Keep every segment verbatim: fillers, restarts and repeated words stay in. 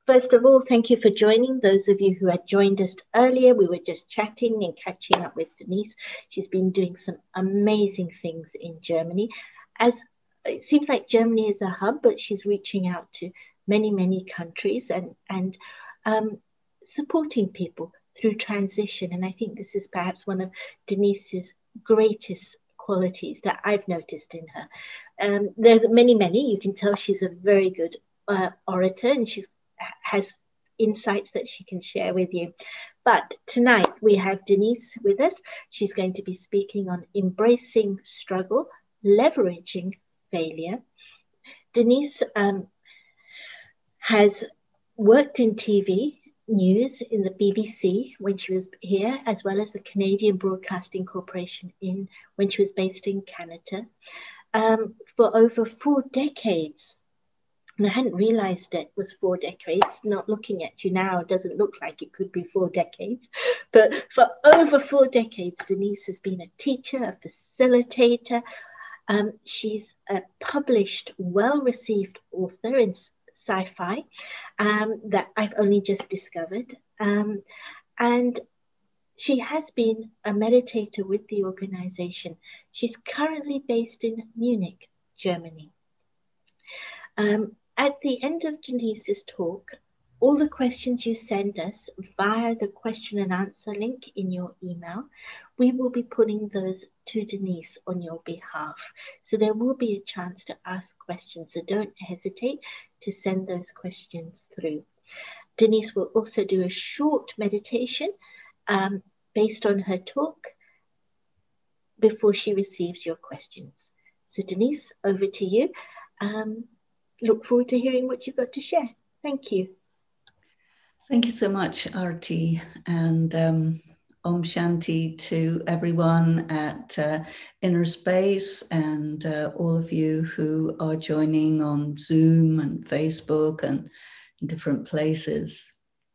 First of all, thank you for joining. Those of you who had joined us earlier, we were just chatting and catching up with Denise. She's been doing some amazing things in Germany. As it seems like Germany is a hub, but she's reaching out to many, many countries and, and um, supporting people through transition. And I think this is perhaps one of Denise's greatest qualities that I've noticed in her. Um, there's many, many. You can tell she's a very good uh, orator, and she's has insights that she can share with you. But tonight we have Denise with us. She's going to be speaking on embracing struggle, leveraging failure. Denise um, has worked in T V news in the B B C when she was here, as well as the Canadian Broadcasting Corporation in when she was based in Canada, um, for over four decades. And I hadn't realized it was four decades. Not looking at you now, it doesn't look like it could be four decades. But for over four decades, Denise has been a teacher, a facilitator. Um, she's a published, well-received author in sci-fi um, that I've only just discovered. Um, and she has been a meditator with the organization. She's currently based in Munich, Germany. Um, At the end of Denise's talk, all the questions you send us via the question and answer link in your email, we will be putting those to Denise on your behalf. So there will be a chance to ask questions, so don't hesitate to send those questions through. Denise will also do a short meditation um, based on her talk before she receives your questions. So Denise, over to you. Um, Look forward to hearing what you've got to share. Thank you. Thank you so much, Arti, and um, Om Shanti to everyone at uh, Inner Space and uh, all of you who are joining on Zoom and Facebook and in different places.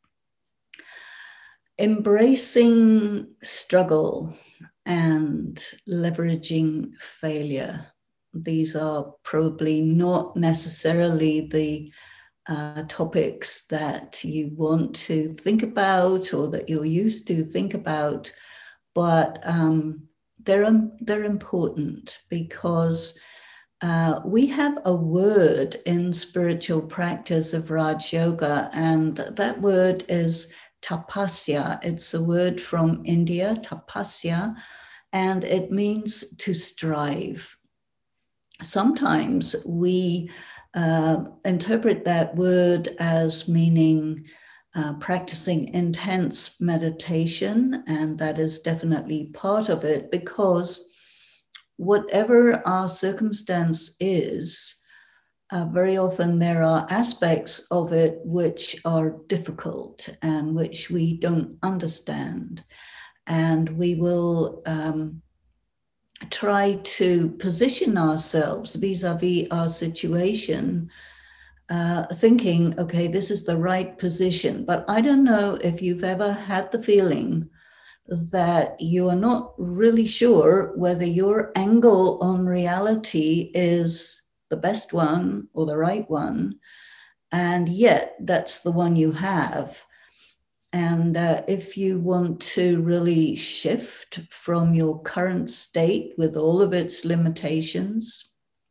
Embracing struggle and leveraging failure. These are probably not necessarily the uh, topics that you want to think about or that you're used to think about, but um, they're, um, they're important because uh, we have a word in spiritual practice of Raj Yoga, and that word is tapasya. It's a word from India, tapasya, and it means to strive. Sometimes we uh, interpret that word as meaning uh, practicing intense meditation, and that is definitely part of it, because whatever our circumstance is, uh, very often there are aspects of it which are difficult and which we don't understand, and we will um, try to position ourselves vis-a-vis our situation, uh, thinking, okay, this is the right position. But I don't know if you've ever had the feeling that you are not really sure whether your angle on reality is the best one or the right one, and yet that's the one you have. And uh, if you want to really shift from your current state with all of its limitations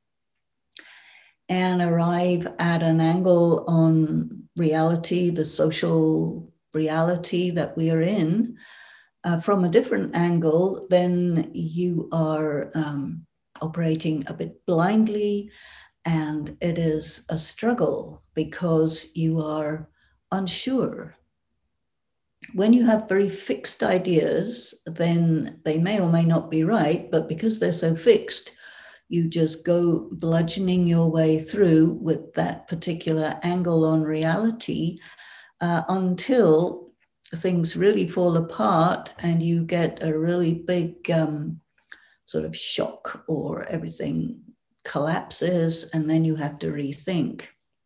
and arrive at an angle on reality, the social reality that we are in, uh, from a different angle, then you are um, operating a bit blindly, and it is a struggle because you are unsure. When you have very fixed ideas, then they may or may not be right, but because they're so fixed, you just go bludgeoning your way through with that particular angle on reality uh, until things really fall apart and you get a really big um, sort of shock, or everything collapses and then you have to rethink.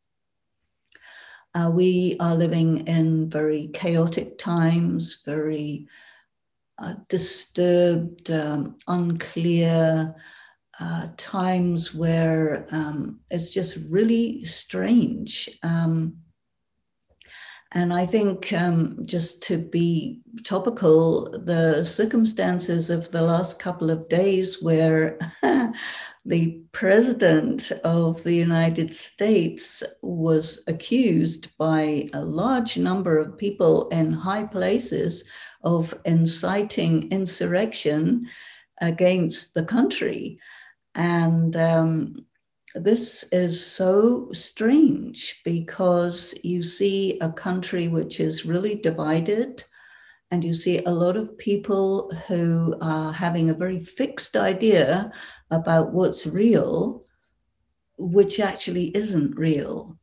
Uh, we are living in very chaotic times, very uh, disturbed, um, unclear uh, times where um, it's just really strange. Um, And I think um, just to be topical, the circumstances of the last couple of days where the president of the United States was accused by a large number of people in high places of inciting insurrection against the country. And um, this is so strange because you see a country which is really divided, and you see a lot of people who are having a very fixed idea about what's real, which actually isn't real.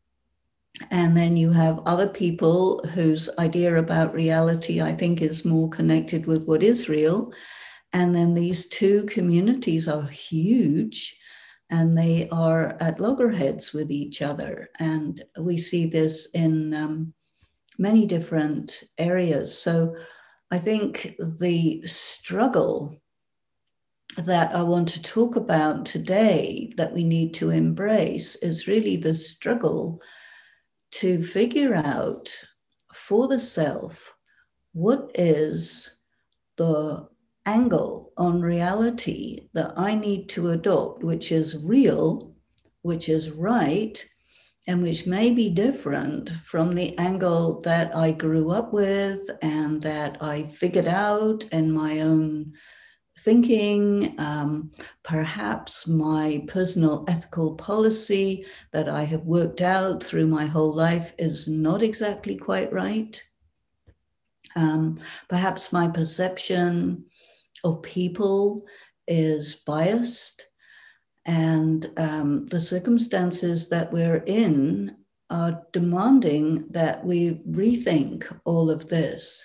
And then you have other people whose idea about reality, I think, is more connected with what is real. And then these two communities are huge, and they are at loggerheads with each other. And we see this in um, many different areas. So I think the struggle that I want to talk about today that we need to embrace is really the struggle to figure out for the self what is the angle on reality that I need to adopt, which is real, which is right, and which may be different from the angle that I grew up with and that I figured out in my own thinking, um, perhaps my personal ethical policy that I have worked out through my whole life is not exactly quite right. Um, perhaps my perception of people is biased, and um, the circumstances that we're in are demanding that we rethink all of this.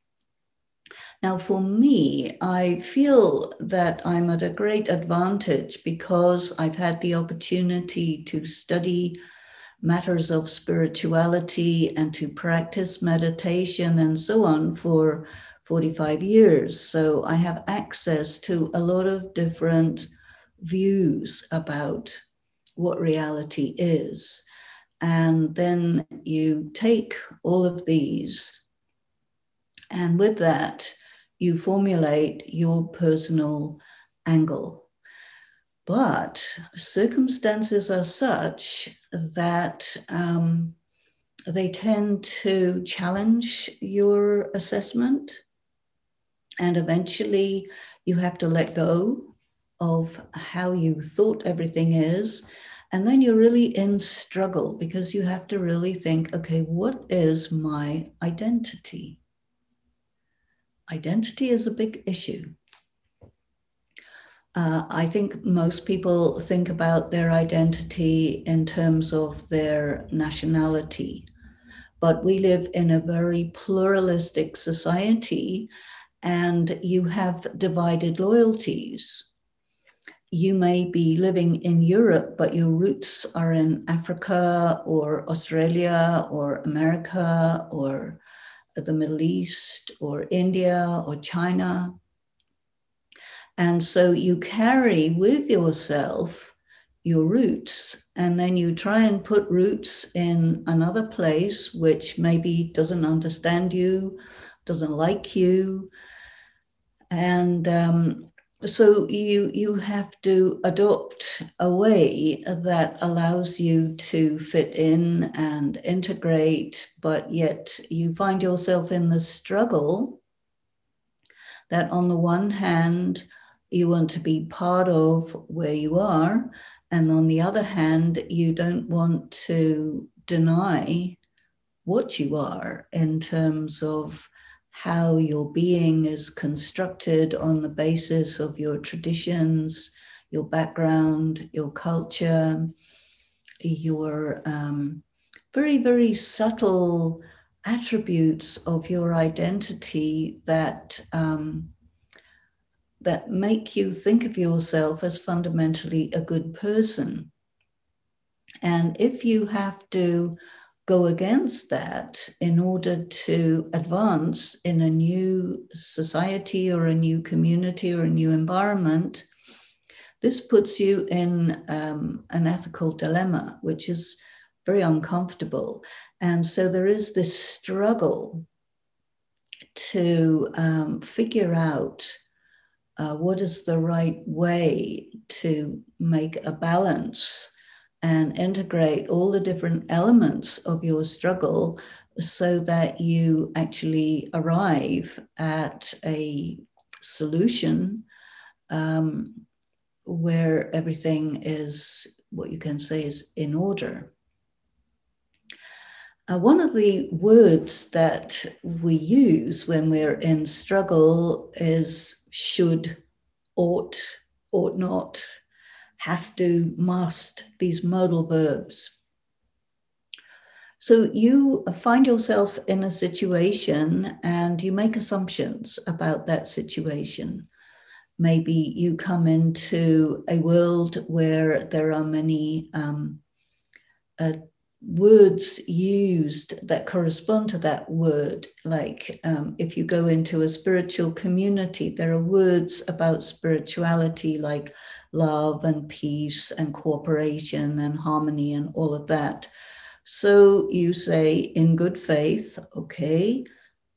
Now, for me, I feel that I'm at a great advantage because I've had the opportunity to study matters of spirituality and to practice meditation and so on for forty-five years. So I have access to a lot of different views about what reality is. And then you take all of these, and with that, you formulate your personal angle. But circumstances are such that um, they tend to challenge your assessment, and eventually you have to let go of how you thought everything is. And then you're really in struggle because you have to really think, okay, what is my identity? Identity is a big issue. Uh, I think most people think about their identity in terms of their nationality, but we live in a very pluralistic society, and you have divided loyalties. You may be living in Europe, but your roots are in Africa or Australia or America or the Middle East or India or China. And so you carry with yourself your roots, and then you try and put roots in another place which maybe doesn't understand you, doesn't like you. And um, so you, you have to adopt a way that allows you to fit in and integrate, but yet you find yourself in the struggle that on the one hand, you want to be part of where you are, and on the other hand, you don't want to deny what you are in terms of how your being is constructed on the basis of your traditions, your background, your culture, your um, very, very subtle attributes of your identity that um, that make you think of yourself as fundamentally a good person. And if you have to go against that in order to advance in a new society or a new community or a new environment, this puts you in um, an ethical dilemma, which is very uncomfortable. And so there is this struggle to um, figure out uh, what is the right way to make a balance and integrate all the different elements of your struggle so that you actually arrive at a solution um, where everything is, what you can say is in order. Uh, one of the words that we use when we're in struggle is should, ought, ought not, has to, must, these modal verbs. So you find yourself in a situation and you make assumptions about that situation. Maybe you come into a world where there are many um, uh, words used that correspond to that word. Like um, if you go into a spiritual community, there are words about spirituality like love and peace and cooperation and harmony and all of that. So you say in good faith, okay,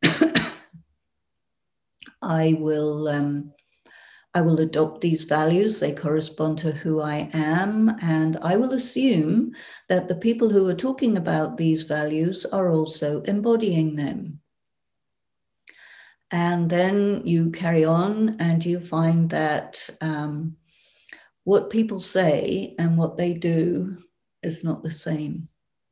I will um, I will adopt these values. They correspond to who I am. And I will assume that the people who are talking about these values are also embodying them. And then you carry on and you find that um, what people say and what they do is not the same.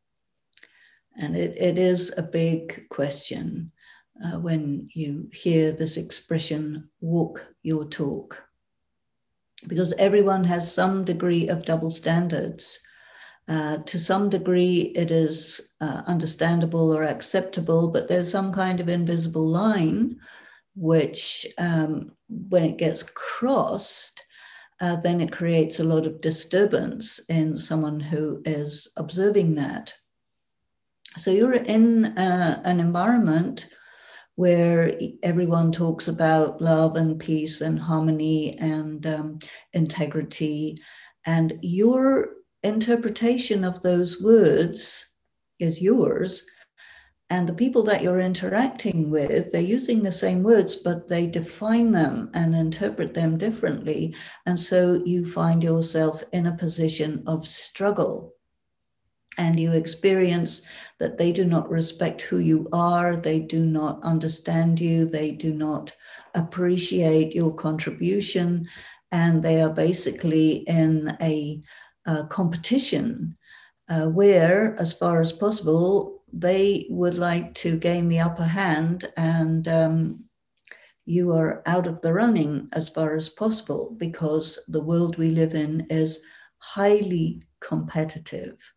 And it, it is a big question. Uh, when you hear this expression, walk your talk, because everyone has some degree of double standards. Uh, to some degree, it is uh, understandable or acceptable, but there's some kind of invisible line, which um, when it gets crossed, uh, then it creates a lot of disturbance in someone who is observing that. So you're in uh, an environment where everyone talks about love and peace and harmony and um, integrity. And your interpretation of those words is yours. And the people that you're interacting with, they're using the same words, but they define them and interpret them differently. And so you find yourself in a position of struggle. And you experience that they do not respect who you are, they do not understand you, they do not appreciate your contribution, and they are basically in a, a competition uh, where, as far as possible, they would like to gain the upper hand, and um, you are out of the running as far as possible, because the world we live in is highly competitive.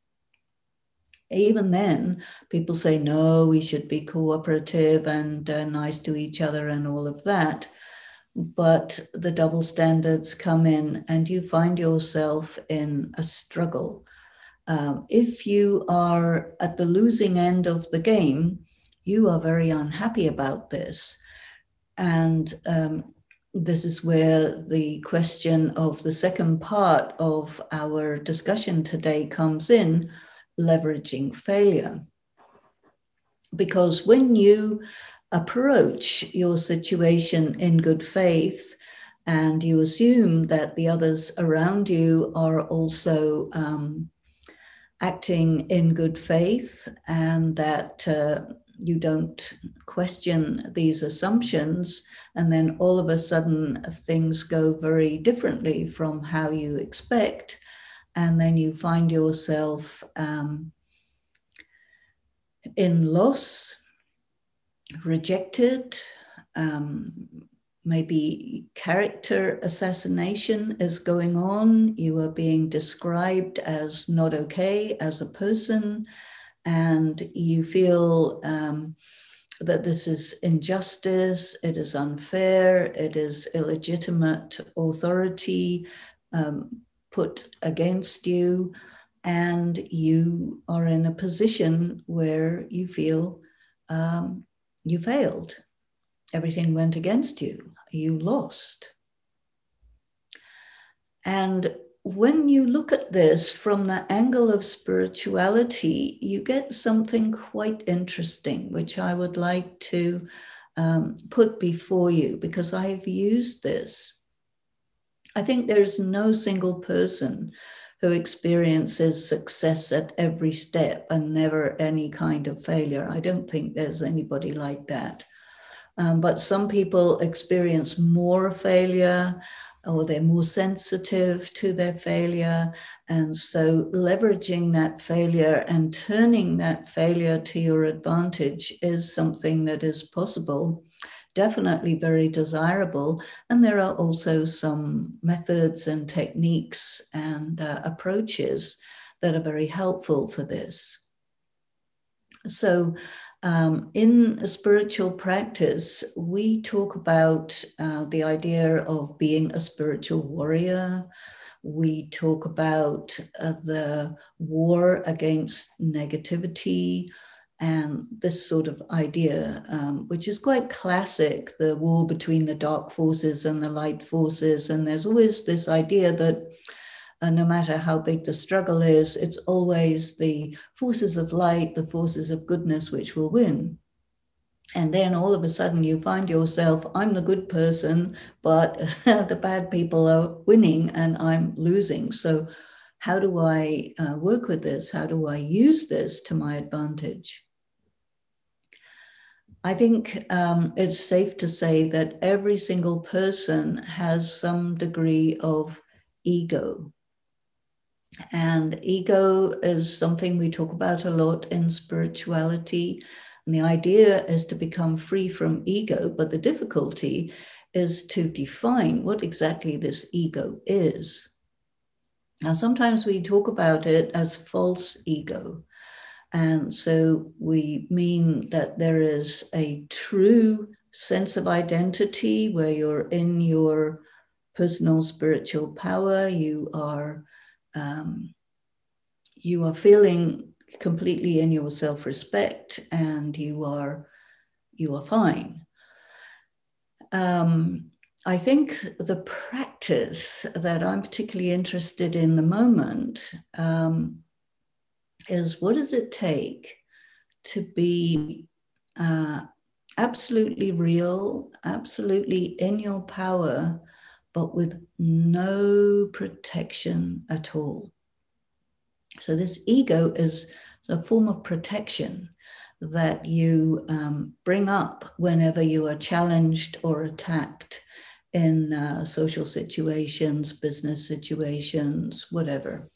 Even then, people say, no, we should be cooperative and uh, nice to each other and all of that. But the double standards come in and you find yourself in a struggle. Um, if you are at the losing end of the game, you are very unhappy about this. And um, this is where the question of the second part of our discussion today comes in, leveraging failure. Because when you approach your situation in good faith and you assume that the others around you are also um, acting in good faith and that uh, you don't question these assumptions, and then all of a sudden things go very differently from how you expect, and then you find yourself um, in loss, rejected, um, maybe character assassination is going on. You are being described as not okay as a person, and you feel um, that this is injustice, it is unfair, it is illegitimate authority um, put against you, and you are in a position where you feel um, you failed. Everything went against you. You lost. And when you look at this from the angle of spirituality, you get something quite interesting, which I would like to um, put before you, because I have used this. I think there's no single person who experiences success at every step and never any kind of failure. I don't think there's anybody like that. Um, but some people experience more failure, or they're more sensitive to their failure. And so leveraging that failure and turning that failure to your advantage is something that is possible, definitely very desirable. And there are also some methods and techniques and uh, approaches that are very helpful for this. So um, in a spiritual practice, we talk about uh, the idea of being a spiritual warrior. We talk about uh, the war against negativity and this sort of idea, um, which is quite classic, the war between the dark forces and the light forces. And there's always this idea that Uh, no matter how big the struggle is, it's always the forces of light, the forces of goodness, which will win. And then all of a sudden you find yourself, I'm the good person, but the bad people are winning and I'm losing. So how do I uh, work with this? How do I use this to my advantage? I think um, it's safe to say that every single person has some degree of ego. And ego is something we talk about a lot in spirituality. And the idea is to become free from ego, but the difficulty is to define what exactly this ego is. Now, sometimes we talk about it as false ego. And so we mean that there is a true sense of identity where you're in your personal spiritual power, you are Um, you are feeling completely in your self-respect, and you are you are fine. Um, I think the practice that I'm particularly interested in the moment um, is, what does it take to be uh, absolutely real, absolutely in your power, but with no protection at all? So this ego is a form of protection that you um, bring up whenever you are challenged or attacked in uh, social situations, business situations, whatever.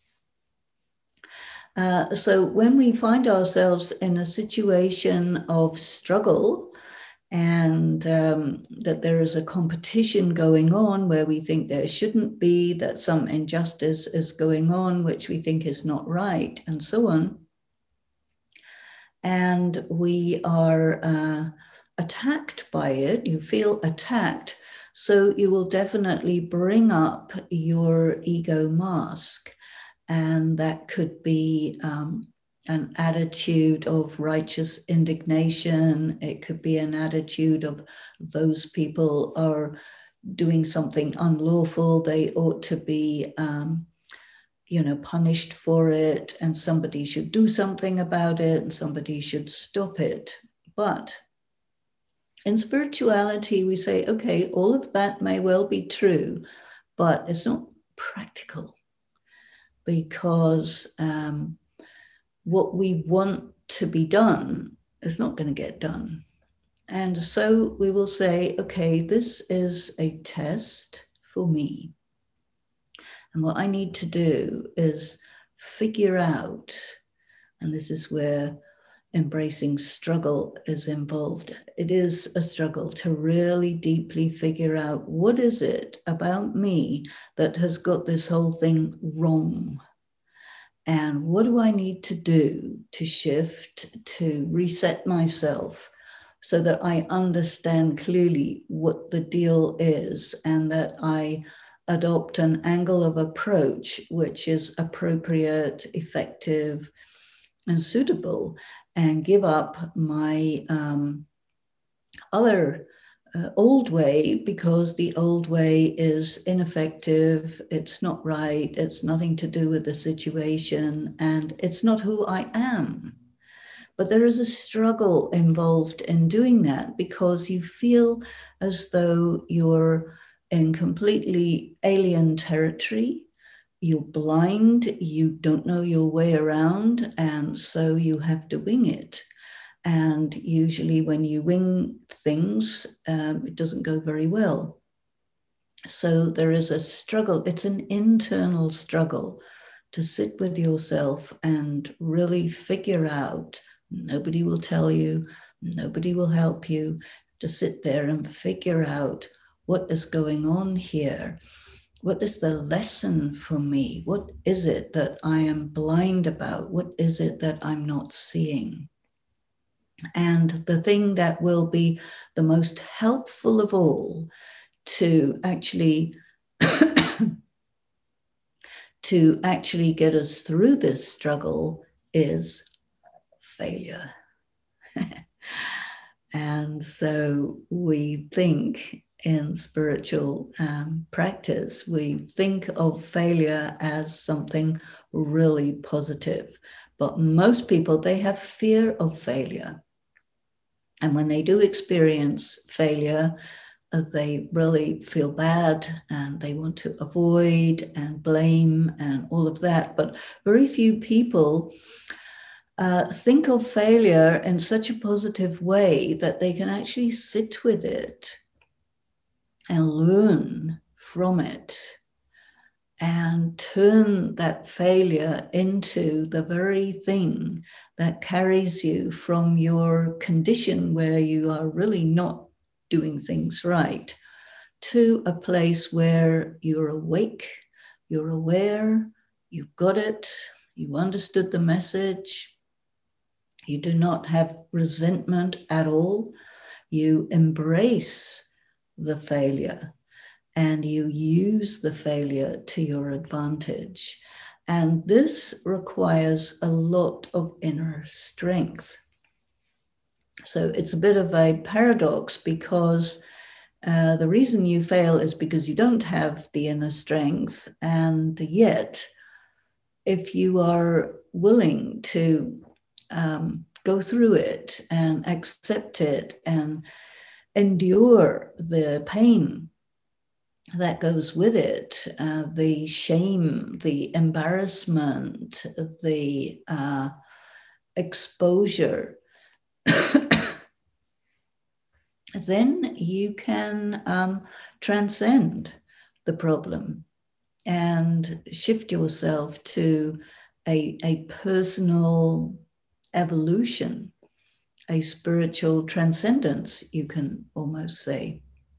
Uh, so when we find ourselves in a situation of struggle, and um, that there is a competition going on where we think there shouldn't be, that some injustice is going on, which we think is not right, and so on. And we are uh, attacked by it, you feel attacked, so you will definitely bring up your ego mask. And that could be um, an attitude of righteous indignation. It could be an attitude of, those people are doing something unlawful, they ought to be um, you know, punished for it, and somebody should do something about it, and somebody should stop it. But in spirituality, we say, okay, all of that may well be true, but it's not practical, because um, what we want to be done is not going to get done. And so we will say, okay, this is a test for me. And what I need to do is figure out, and this is where embracing struggle is involved. It is a struggle to really deeply figure out, what is it about me that has got this whole thing wrong? And what do I need to do to shift, to reset myself, so that I understand clearly what the deal is, and that I adopt an angle of approach which is appropriate, effective, and suitable, and give up my um, other uh, old way, because the old way is ineffective, it's not right, it's nothing to do with the situation, and it's not who I am. But there is a struggle involved in doing that, because you feel as though you're in completely alien territory. You're blind, you don't know your way around, and so you have to wing it. And usually when you wing things, um, it doesn't go very well. So there is a struggle. It's an internal struggle to sit with yourself and really figure out. Nobody will tell you, nobody will help you, to sit there and figure out what is going on here. What is the lesson for me? What is it that I am blind about? What is it that I'm not seeing? And the thing that will be the most helpful of all to actually to actually get us through this struggle is failure. And so we think in spiritual um, practice, we think of failure as something really positive. But most people, they have fear of failure. And when they do experience failure, uh, they really feel bad and they want to avoid and blame and all of that. But very few people uh, think of failure in such a positive way that they can actually sit with it and learn from it and turn that failure into the very thing that carries you from your condition where you are really not doing things right to a place where you're awake, you're aware, you got it, you understood the message, you do not have resentment at all, you embrace the failure and you use the failure to your advantage. And this requires a lot of inner strength. So it's a bit of a paradox, because uh, the reason you fail is because you don't have the inner strength. And yet, if you are willing to um, go through it and accept it and endure the pain that goes with it, uh, the shame, the embarrassment, the uh, exposure, then you can um, transcend the problem and shift yourself to a, a personal evolution, a spiritual transcendence, you can almost say.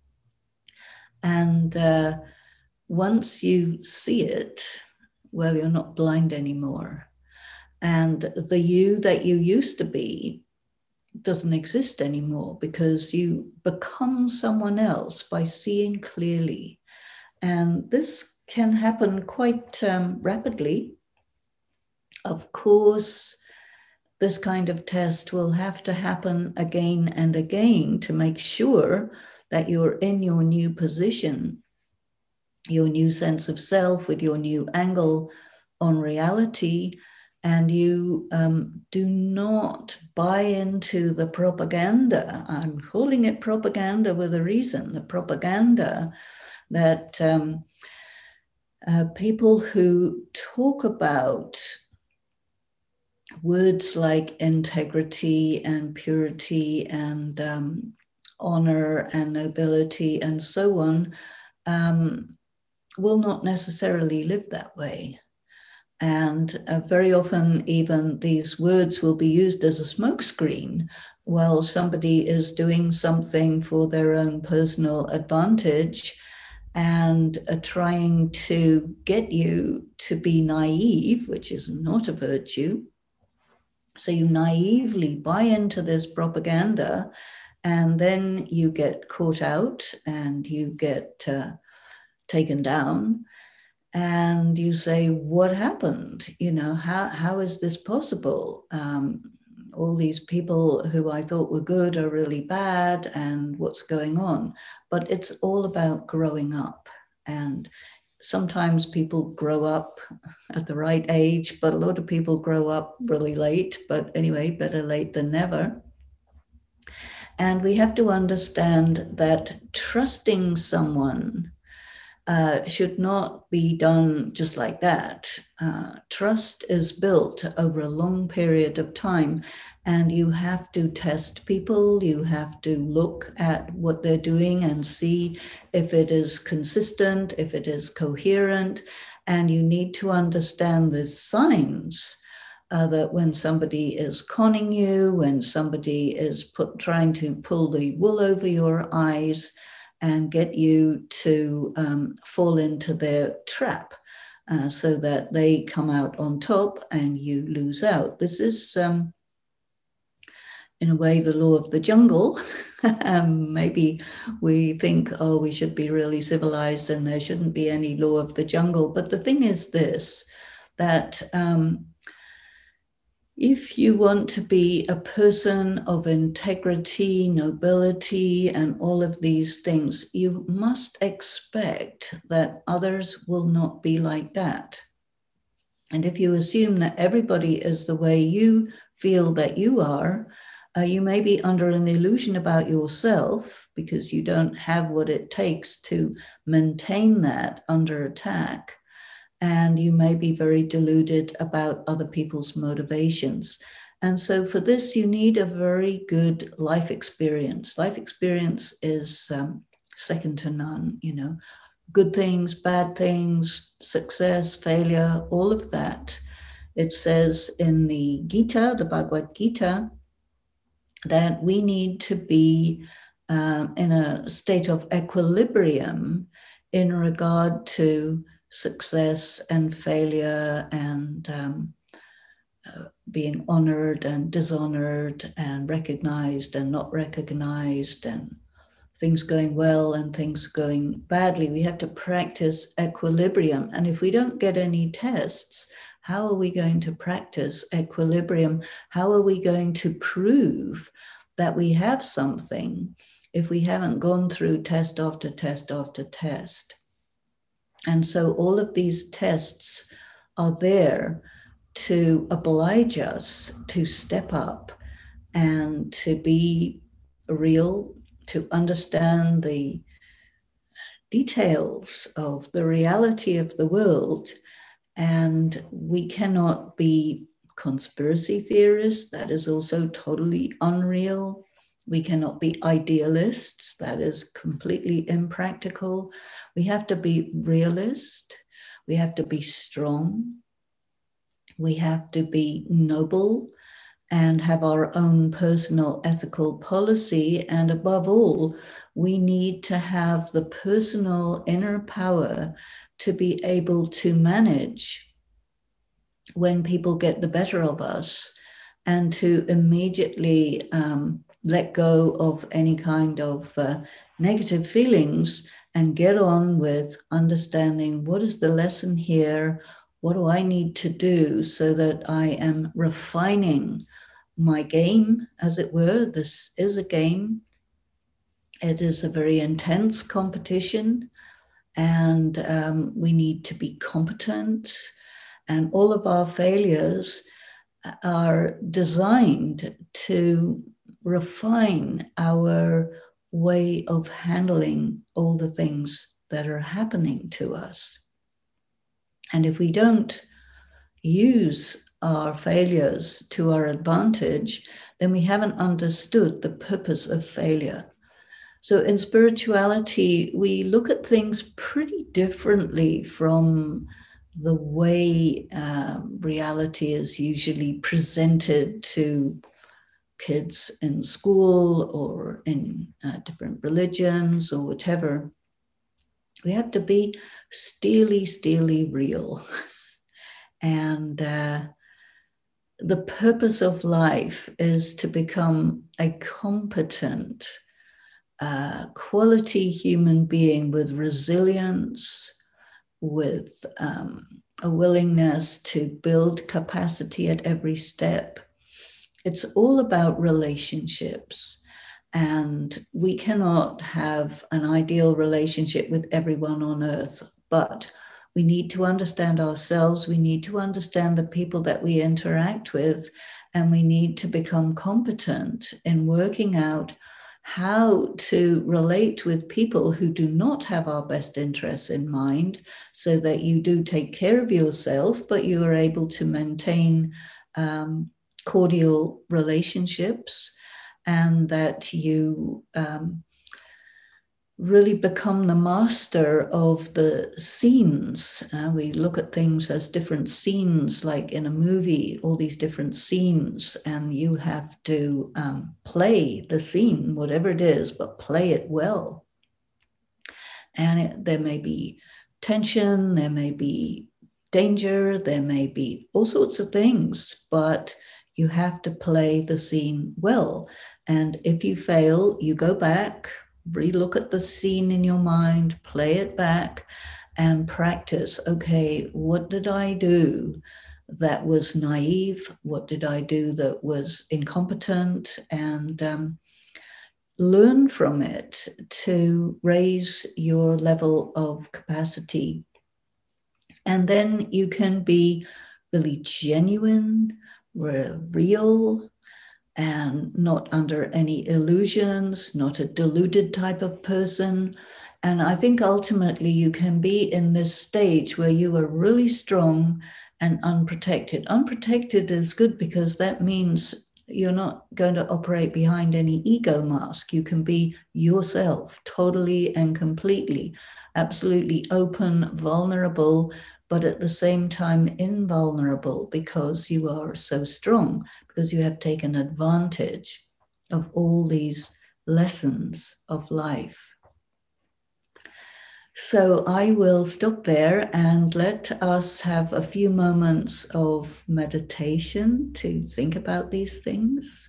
And uh, once you see it, well, you're not blind anymore. And the you that you used to be doesn't exist anymore, because you become someone else by seeing clearly. And this can happen quite um, rapidly. Of course, this kind of test will have to happen again and again to make sure that you're in your new position, your new sense of self with your new angle on reality, and you um, do not buy into the propaganda. I'm calling it propaganda with a reason. The propaganda that um, uh, people who talk about words like integrity and purity and um, honor and nobility and so on um, will not necessarily live that way. And uh, very often, even these words will be used as a smokescreen while somebody is doing something for their own personal advantage and uh, trying to get you to be naive, which is not a virtue. So you naively buy into this propaganda, and then you get caught out and you get uh, taken down. And you say, what happened? You know, how, how is this possible? Um, all these people who I thought were good are really bad, and what's going on? But it's all about growing up. And sometimes people grow up at the right age, but a lot of people grow up really late. But anyway, better late than never. And we have to understand that trusting someone uh, should not be done just like that. Uh, trust is built over a long period of time, and you have to test people. You have to look at what they're doing and see if it is consistent, if it is coherent, and you need to understand the signs uh, that when somebody is conning you, when somebody is put, trying to pull the wool over your eyes, and get you to um, fall into their trap uh, so that they come out on top and you lose out. This is, um, in a way, the law of the jungle. um, maybe we think, oh, we should be really civilized and there shouldn't be any law of the jungle. But the thing is this, that um, if you want to be a person of integrity, nobility, and all of these things, you must expect that others will not be like that. And if you assume that everybody is the way you feel that you are, uh, you may be under an illusion about yourself because you don't have what it takes to maintain that under attack. And you may be very deluded about other people's motivations. And so for this, you need a very good life experience. Life experience is um, second to none, you know, good things, bad things, success, failure, all of that. It says in the Gita, the Bhagavad Gita, that we need to be uh, in a state of equilibrium in regard to success and failure and um, uh, being honored and dishonored and recognized and not recognized and things going well and things going badly. We have to practice equilibrium. And if we don't get any tests, how are we going to practice equilibrium? How are we going to prove that we have something if we haven't gone through test after test after test? And so all of these tests are there to oblige us to step up and to be real, to understand the details of the reality of the world. And we cannot be conspiracy theorists. That is also totally unreal. We cannot be idealists. That is completely impractical. We have to be realist. We have to be strong. We have to be noble and have our own personal ethical policy. And above all, we need to have the personal inner power to be able to manage when people get the better of us and to immediately um, let go of any kind of uh, negative feelings and get on with understanding what is the lesson here, what do I need to do so that I am refining my game, as it were. This is a game. It is a very intense competition, and um, we need to be competent, and all of our failures are designed to refine our way of handling all the things that are happening to us. And if we don't use our failures to our advantage, then we haven't understood the purpose of failure. So in spirituality, we look at things pretty differently from the way uh, reality is usually presented to kids in school or in uh, different religions or whatever. We have to be steely, steely real. And uh, the purpose of life is to become a competent, uh, quality human being with resilience, with um, a willingness to build capacity at every step, It's all about relationships. And we cannot have an ideal relationship with everyone on earth, but we need to understand ourselves. We need to understand the people that we interact with, and we need to become competent in working out how to relate with people who do not have our best interests in mind, so that you do take care of yourself, but you are able to maintain um, cordial relationships, and that you um, really become the master of the scenes. Uh, we look at things as different scenes, like in a movie, all these different scenes, and you have to um, play the scene, whatever it is, but play it well. And it, there may be tension, there may be danger, there may be all sorts of things, but you have to play the scene well. And if you fail, you go back, relook at the scene in your mind, play it back, and practice. Okay, what did I do that was naive? What did I do that was incompetent? And um, learn from it to raise your level of capacity. And then you can be really genuine, real, and not under any illusions, not a deluded type of person. And I think ultimately you can be in this stage where you are really strong and unprotected. Unprotected is good because that means you're not going to operate behind any ego mask. You can be yourself totally and completely, absolutely open, vulnerable, but at the same time invulnerable, because you are so strong, because you have taken advantage of all these lessons of life. So I will stop there and let us have a few moments of meditation to think about these things.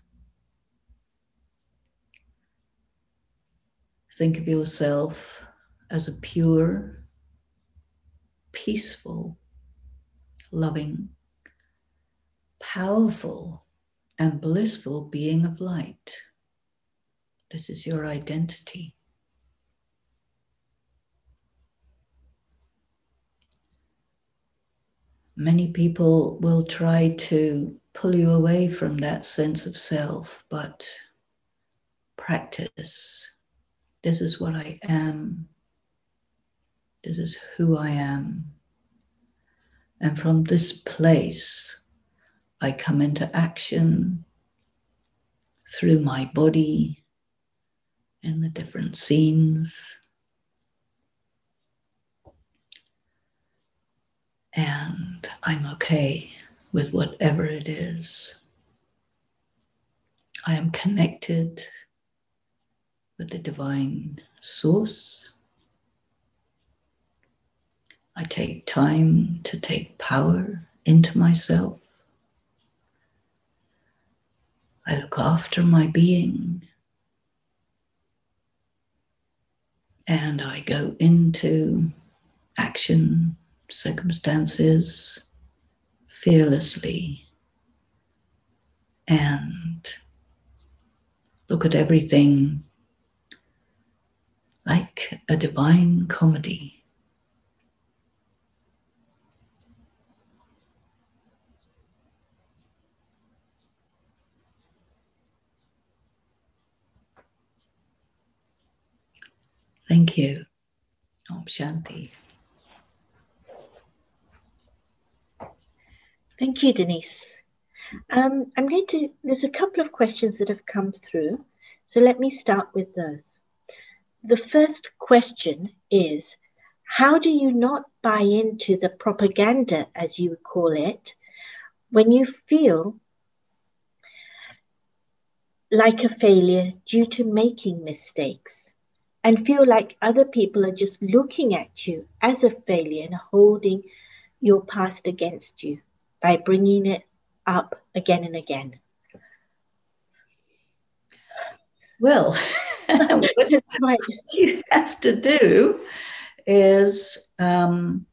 Think of yourself as a pure, peaceful, loving, powerful, and blissful being of light. This is your identity. Many people will try to pull you away from that sense of self, but practice. This is what I am. This is who I am. And from this place, I come into action through my body in the different scenes. And I'm okay with whatever it is. I am connected with the divine source. I take time to take power into myself. I look after my being. And I go into action, circumstances, fearlessly, and look at everything like a divine comedy. Thank you. Om Shanti. Thank you, Denise. Um, I'm going to, there's a couple of questions that have come through, so let me start with those. The first question is, how do you not buy into the propaganda, as you would call it, when you feel like a failure due to making mistakes, and feel like other people are just looking at you as a failure and holding your past against you by bringing it up again and again? Well, what you have to do is um,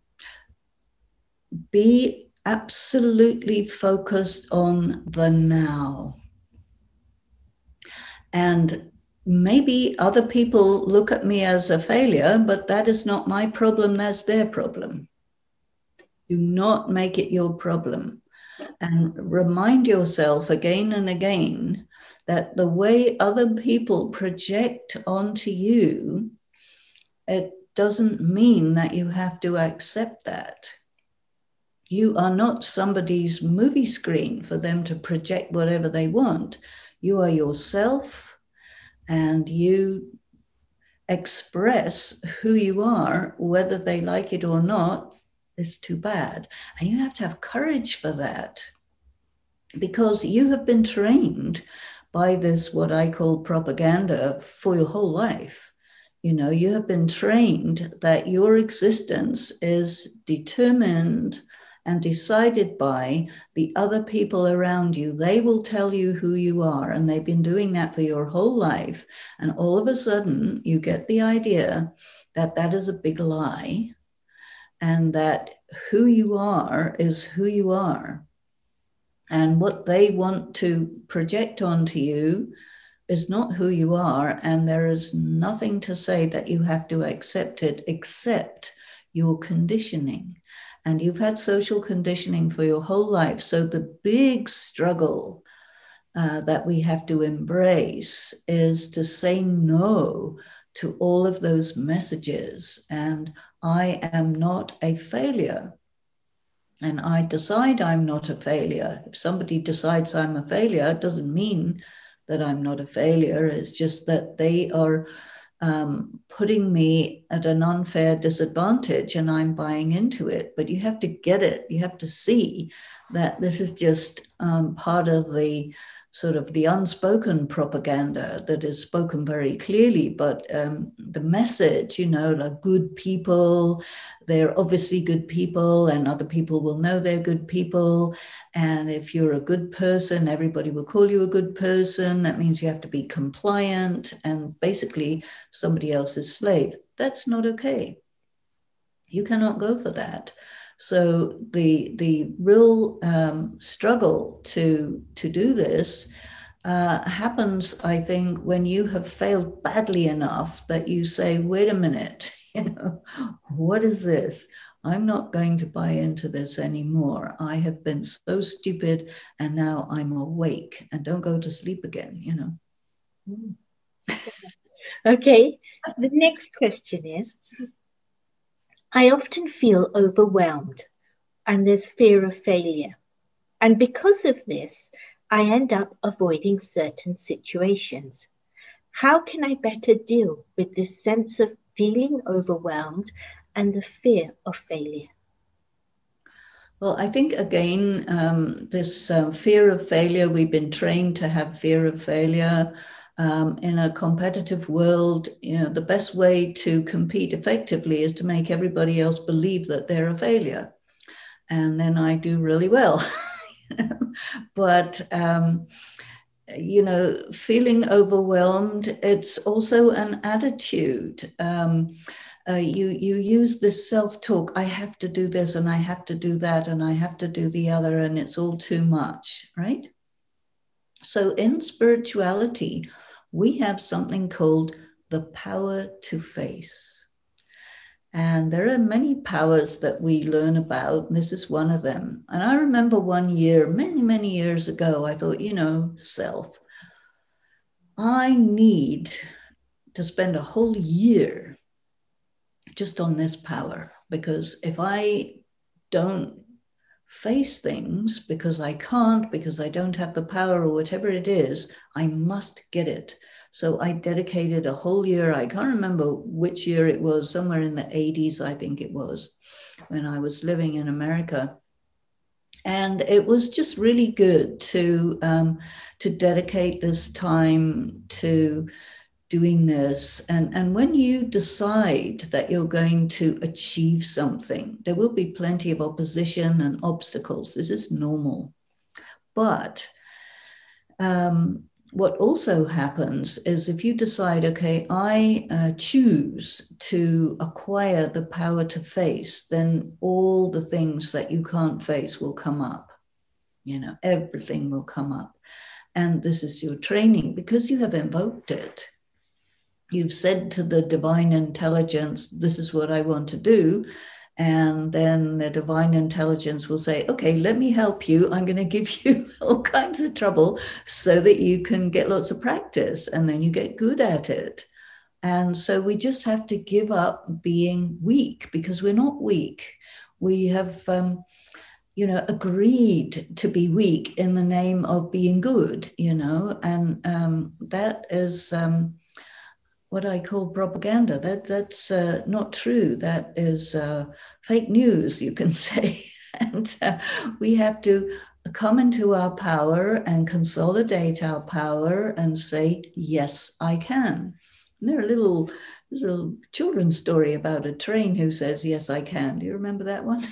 be absolutely focused on the now. And maybe other people look at me as a failure, but that is not my problem, that's their problem. Do not make it your problem. And remind yourself again and again that the way other people project onto you, it doesn't mean that you have to accept that. You are not somebody's movie screen for them to project whatever they want. You are yourself, and you express who you are, whether they like it or not. Is too bad. And you have to have courage for that, because you have been trained by this, what I call propaganda, for your whole life. You know, you have been trained that your existence is determined and decided by the other people around you. They will tell you who you are, and they've been doing that for your whole life. And all of a sudden, you get the idea that that is a big lie, and that who you are is who you are. And what they want to project onto you is not who you are, and there is nothing to say that you have to accept it except your conditioning. And you've had social conditioning for your whole life. So the big struggle uh, that we have to embrace is to say no to all of those messages. And I am not a failure. And I decide I'm not a failure. If somebody decides I'm a failure, it doesn't mean that I'm not a failure. It's just that they are um, putting me at an unfair disadvantage, and I'm buying into it. But you have to get it. You have to see that this is just um, part of the sort of the unspoken propaganda that is spoken very clearly. But um, the message, you know, like good people, they're obviously good people, and other people will know they're good people. And if you're a good person, everybody will call you a good person. That means you have to be compliant and basically somebody else's slave. That's not okay. You cannot go for that. So the the real um, struggle to to do this uh, happens, I think, when you have failed badly enough that you say, "Wait a minute, you know, what is this? I'm not going to buy into this anymore. I have been so stupid, and now I'm awake, and don't go to sleep again." You know. Okay. The next question is, I often feel overwhelmed and there's fear of failure. And because of this, I end up avoiding certain situations. How can I better deal with this sense of feeling overwhelmed and the fear of failure? Well, I think, again, um, this um, fear of failure, we've been trained to have fear of failure. Um, in a competitive world, you know, the best way to compete effectively is to make everybody else believe that they're a failure. And then I do really well. But, um, you know, feeling overwhelmed, it's also an attitude. Um, uh, you, you use this self-talk, I have to do this and I have to do that and I have to do the other, and it's all too much, right? So in spirituality, we have something called the power to face. And there are many powers that we learn about, and this is one of them. And I remember one year, many, many years ago, I thought, you know, self, I need to spend a whole year just on this power, because if I don't face things because I can't, because I don't have the power or whatever it is, I must get it. So I dedicated a whole year. I can't remember which year it was, somewhere in the eighties, I think it was, when I was living in America. And it was just really good to, um, to dedicate this time to doing this. And, and when you decide that you're going to achieve something, there will be plenty of opposition and obstacles. This is normal. But um, what also happens is if you decide, okay, I uh, choose to acquire the power to face, then all the things that you can't face will come up. You know, everything will come up. and this is your training, because you have invoked it. You've said to the divine intelligence, this is what I want to do. And then the divine intelligence will say, okay, let me help you. I'm going to give you all kinds of trouble so that you can get lots of practice, and then you get good at it. And so we just have to give up being weak, because we're not weak. We have, um, you know, agreed to be weak in the name of being good, you know, and um, that is um, what I call propaganda. That That's uh, not true. That is uh, fake news, you can say. And uh, we have to come into our power and consolidate our power and say, yes, I can. And there are little, there's a little children's story about a train who says, yes, I can. Do you remember that one?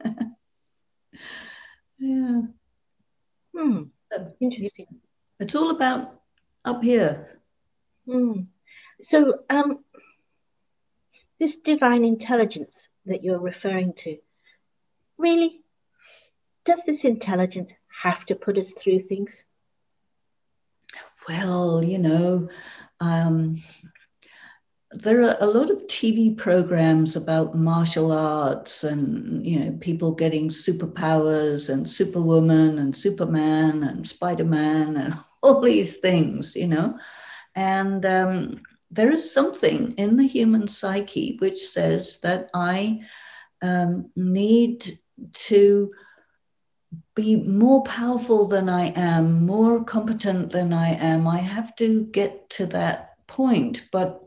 Yeah. Hmm. Interesting. It's all about up here. Hmm. So um, this divine intelligence that you're referring to, really, does this intelligence have to put us through things? Well, you know, um, there are a lot of T V programs about martial arts and, you know, people getting superpowers and Superwoman and Superman and Spider-Man and all these things, you know. And um, there is something in the human psyche which says that I um, need to be more powerful than I am, more competent than I am. I have to get to that point. But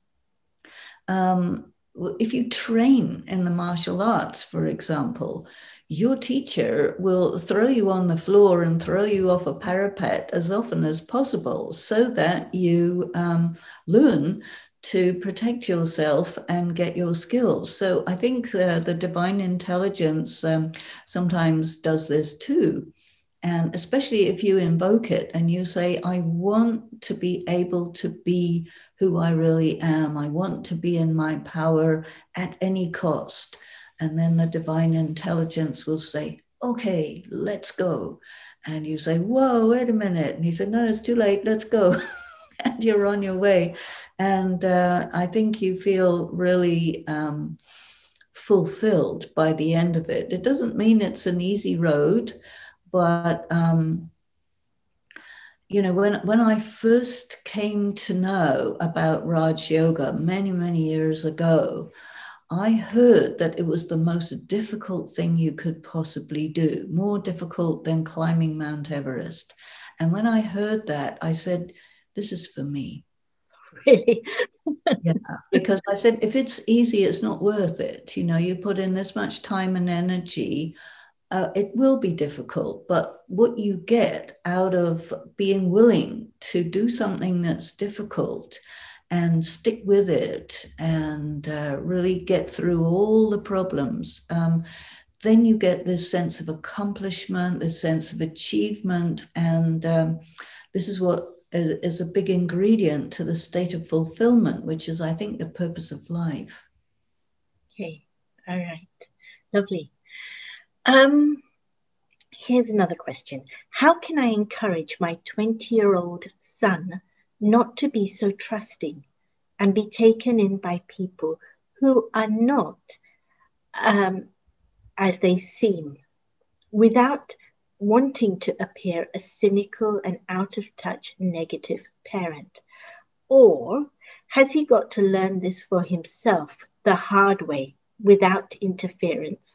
um, if you train in the martial arts, for example, your teacher will throw you on the floor and throw you off a parapet as often as possible so that you um, learn to protect yourself and get your skills. So I think uh, the divine intelligence um, sometimes does this too. And especially if you invoke it and you say, I want to be able to be who I really am. I want to be in my power at any cost. And then the divine intelligence will say, okay, let's go. And you say, whoa, wait a minute. And he said, no, it's too late. Let's go. And you're on your way. And uh, I think you feel really um, fulfilled by the end of it. It doesn't mean it's an easy road. But, um, you know, when, when I first came to know about Raj Yoga many, many years ago, I heard that it was the most difficult thing you could possibly do, more difficult than climbing Mount Everest. And when I heard that, I said, this is for me. Really? Yeah, because I said, if it's easy, it's not worth it. You know, you put in this much time and energy. Uh, it will be difficult, but what you get out of being willing to do something that's difficult and stick with it and uh, really get through all the problems, um, then you get this sense of accomplishment, this sense of achievement. And um, this is what is a big ingredient to the state of fulfillment, which is, I think, the purpose of life. Okay, all right, lovely. Um, here's another question. How can I encourage my twenty-year-old son not to be so trusting and be taken in by people who are not um, as they seem, without wanting to appear a cynical and out-of-touch negative parent? Or has he got to learn this for himself the hard way without interference?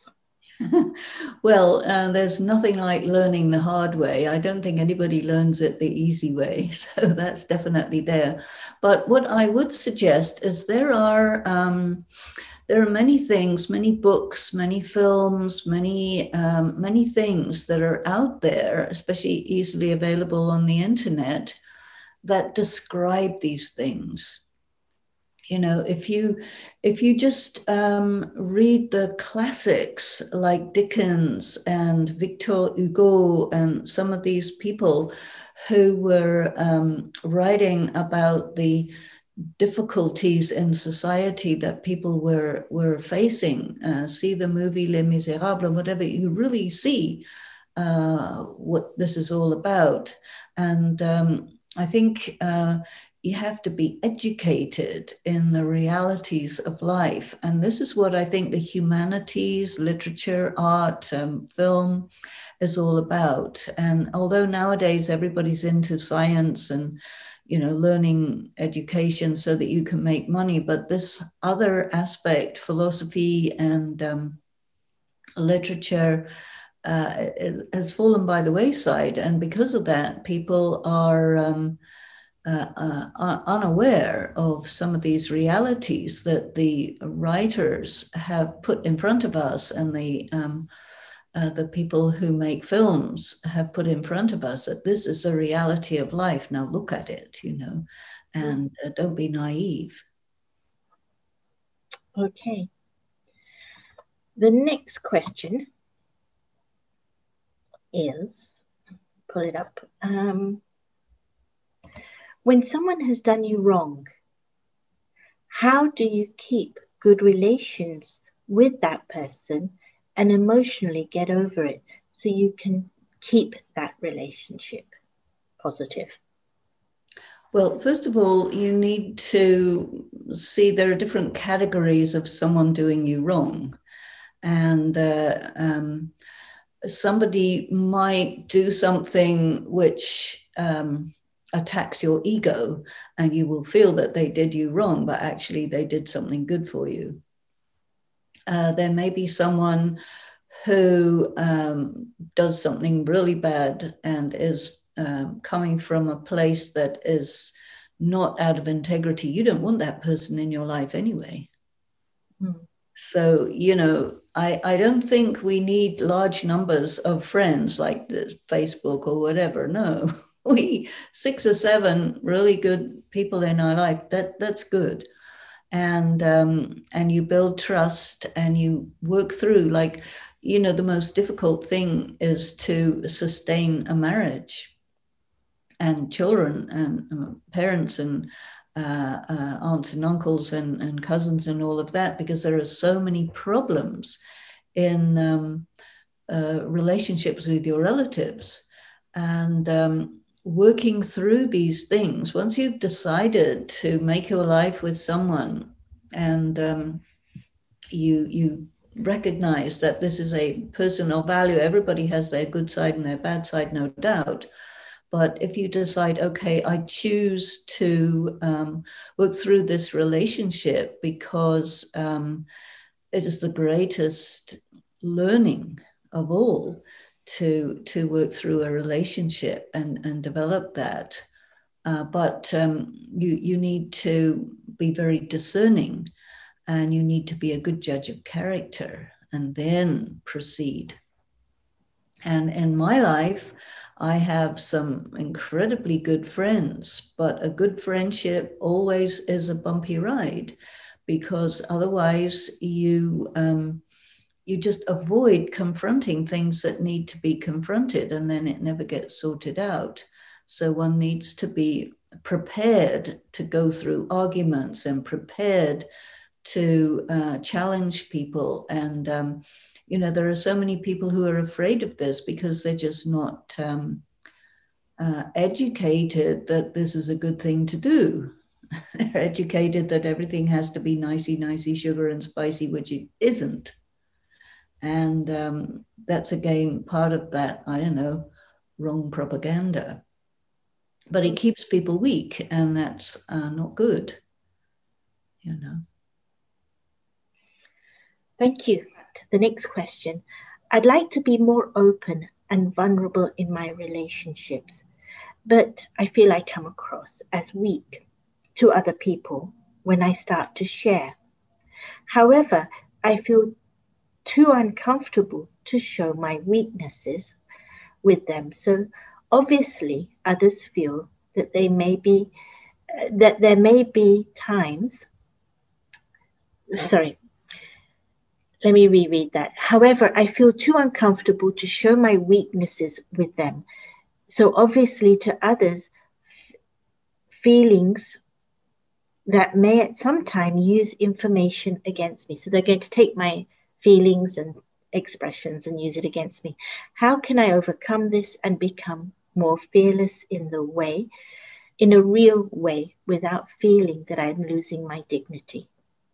Well, uh, there's nothing like learning the hard way. I don't think anybody learns it the easy way. So that's definitely there. But what I would suggest is there are um, there are many things, many books, many films, many um, many things that are out there, especially easily available on the internet, that describe these things. You know, if you if you just um, read the classics like Dickens and Victor Hugo and some of these people who were um, writing about the difficulties in society that people were were facing, uh, see the movie Les Miserables, whatever, you really see uh, what this is all about. And um, I think uh, you have to be educated in the realities of life. And this is what I think the humanities, literature, art, um, film is all about. And although nowadays everybody's into science and, you know, learning education so that you can make money, but this other aspect, philosophy and um, literature, uh, is, has fallen by the wayside. And because of that, people are um, uh, uh, unaware of some of these realities that the writers have put in front of us, and the um, uh, the people who make films have put in front of us, that this is a reality of life. Now look at it, you know, and uh, don't be naive. Okay. The next question is, pull it up. Um, when someone has done you wrong, how do you keep good relations with that person and emotionally get over it so you can keep that relationship positive? Well, first of all, you need to see there are different categories of someone doing you wrong. And uh, um, somebody might do something which um, attacks your ego, and you will feel that they did you wrong, but actually they did something good for you. Uh, there may be someone who um, does something really bad and is um, coming from a place that is not out of integrity. You don't want that person in your life anyway. Mm. So, you know, I, I don't think we need large numbers of friends like Facebook or whatever. No, we six or seven really good people in our life. That that's good. And um, and you build trust and you work through, like, you know, the most difficult thing is to sustain a marriage and children and uh, parents and uh, uh, aunts and uncles and, and cousins and all of that, because there are so many problems in um, uh, relationships with your relatives. And um, working through these things, once you've decided to make your life with someone, and um, you you recognize that this is a person of value, everybody has their good side and their bad side, no doubt. But if you decide, okay, I choose to um, work through this relationship because um, it is the greatest learning of all, to to work through a relationship and, and develop that. Uh, but um, you, you need to be very discerning, and you need to be a good judge of character and then proceed. And in my life, I have some incredibly good friends, but a good friendship always is a bumpy ride, because otherwise you um, you just avoid confronting things that need to be confronted, and then it never gets sorted out. So one needs to be prepared to go through arguments and prepared to uh, challenge people. And um, you know, there are so many people who are afraid of this because they're just not um, uh, educated that this is a good thing to do. They're educated that everything has to be nicey, nicey, sugar and spicy, which it isn't. And um, that's again part of that, I don't know, wrong propaganda. But it keeps people weak, and that's uh, not good, you know. Thank you. The next question. I'd like to be more open and vulnerable in my relationships, but I feel I come across as weak to other people when I start to share. However, I feel too uncomfortable to show my weaknesses with them. So obviously others feel that they may be, uh, that there may be times, sorry, Let me reread that. However, I feel too uncomfortable to show my weaknesses with them. So obviously to others, feelings that may at some time use information against me. So they're going to take my feelings and expressions and use it against me. How can I overcome this and become more fearless in the way, in a real way, without feeling that I'm losing my dignity?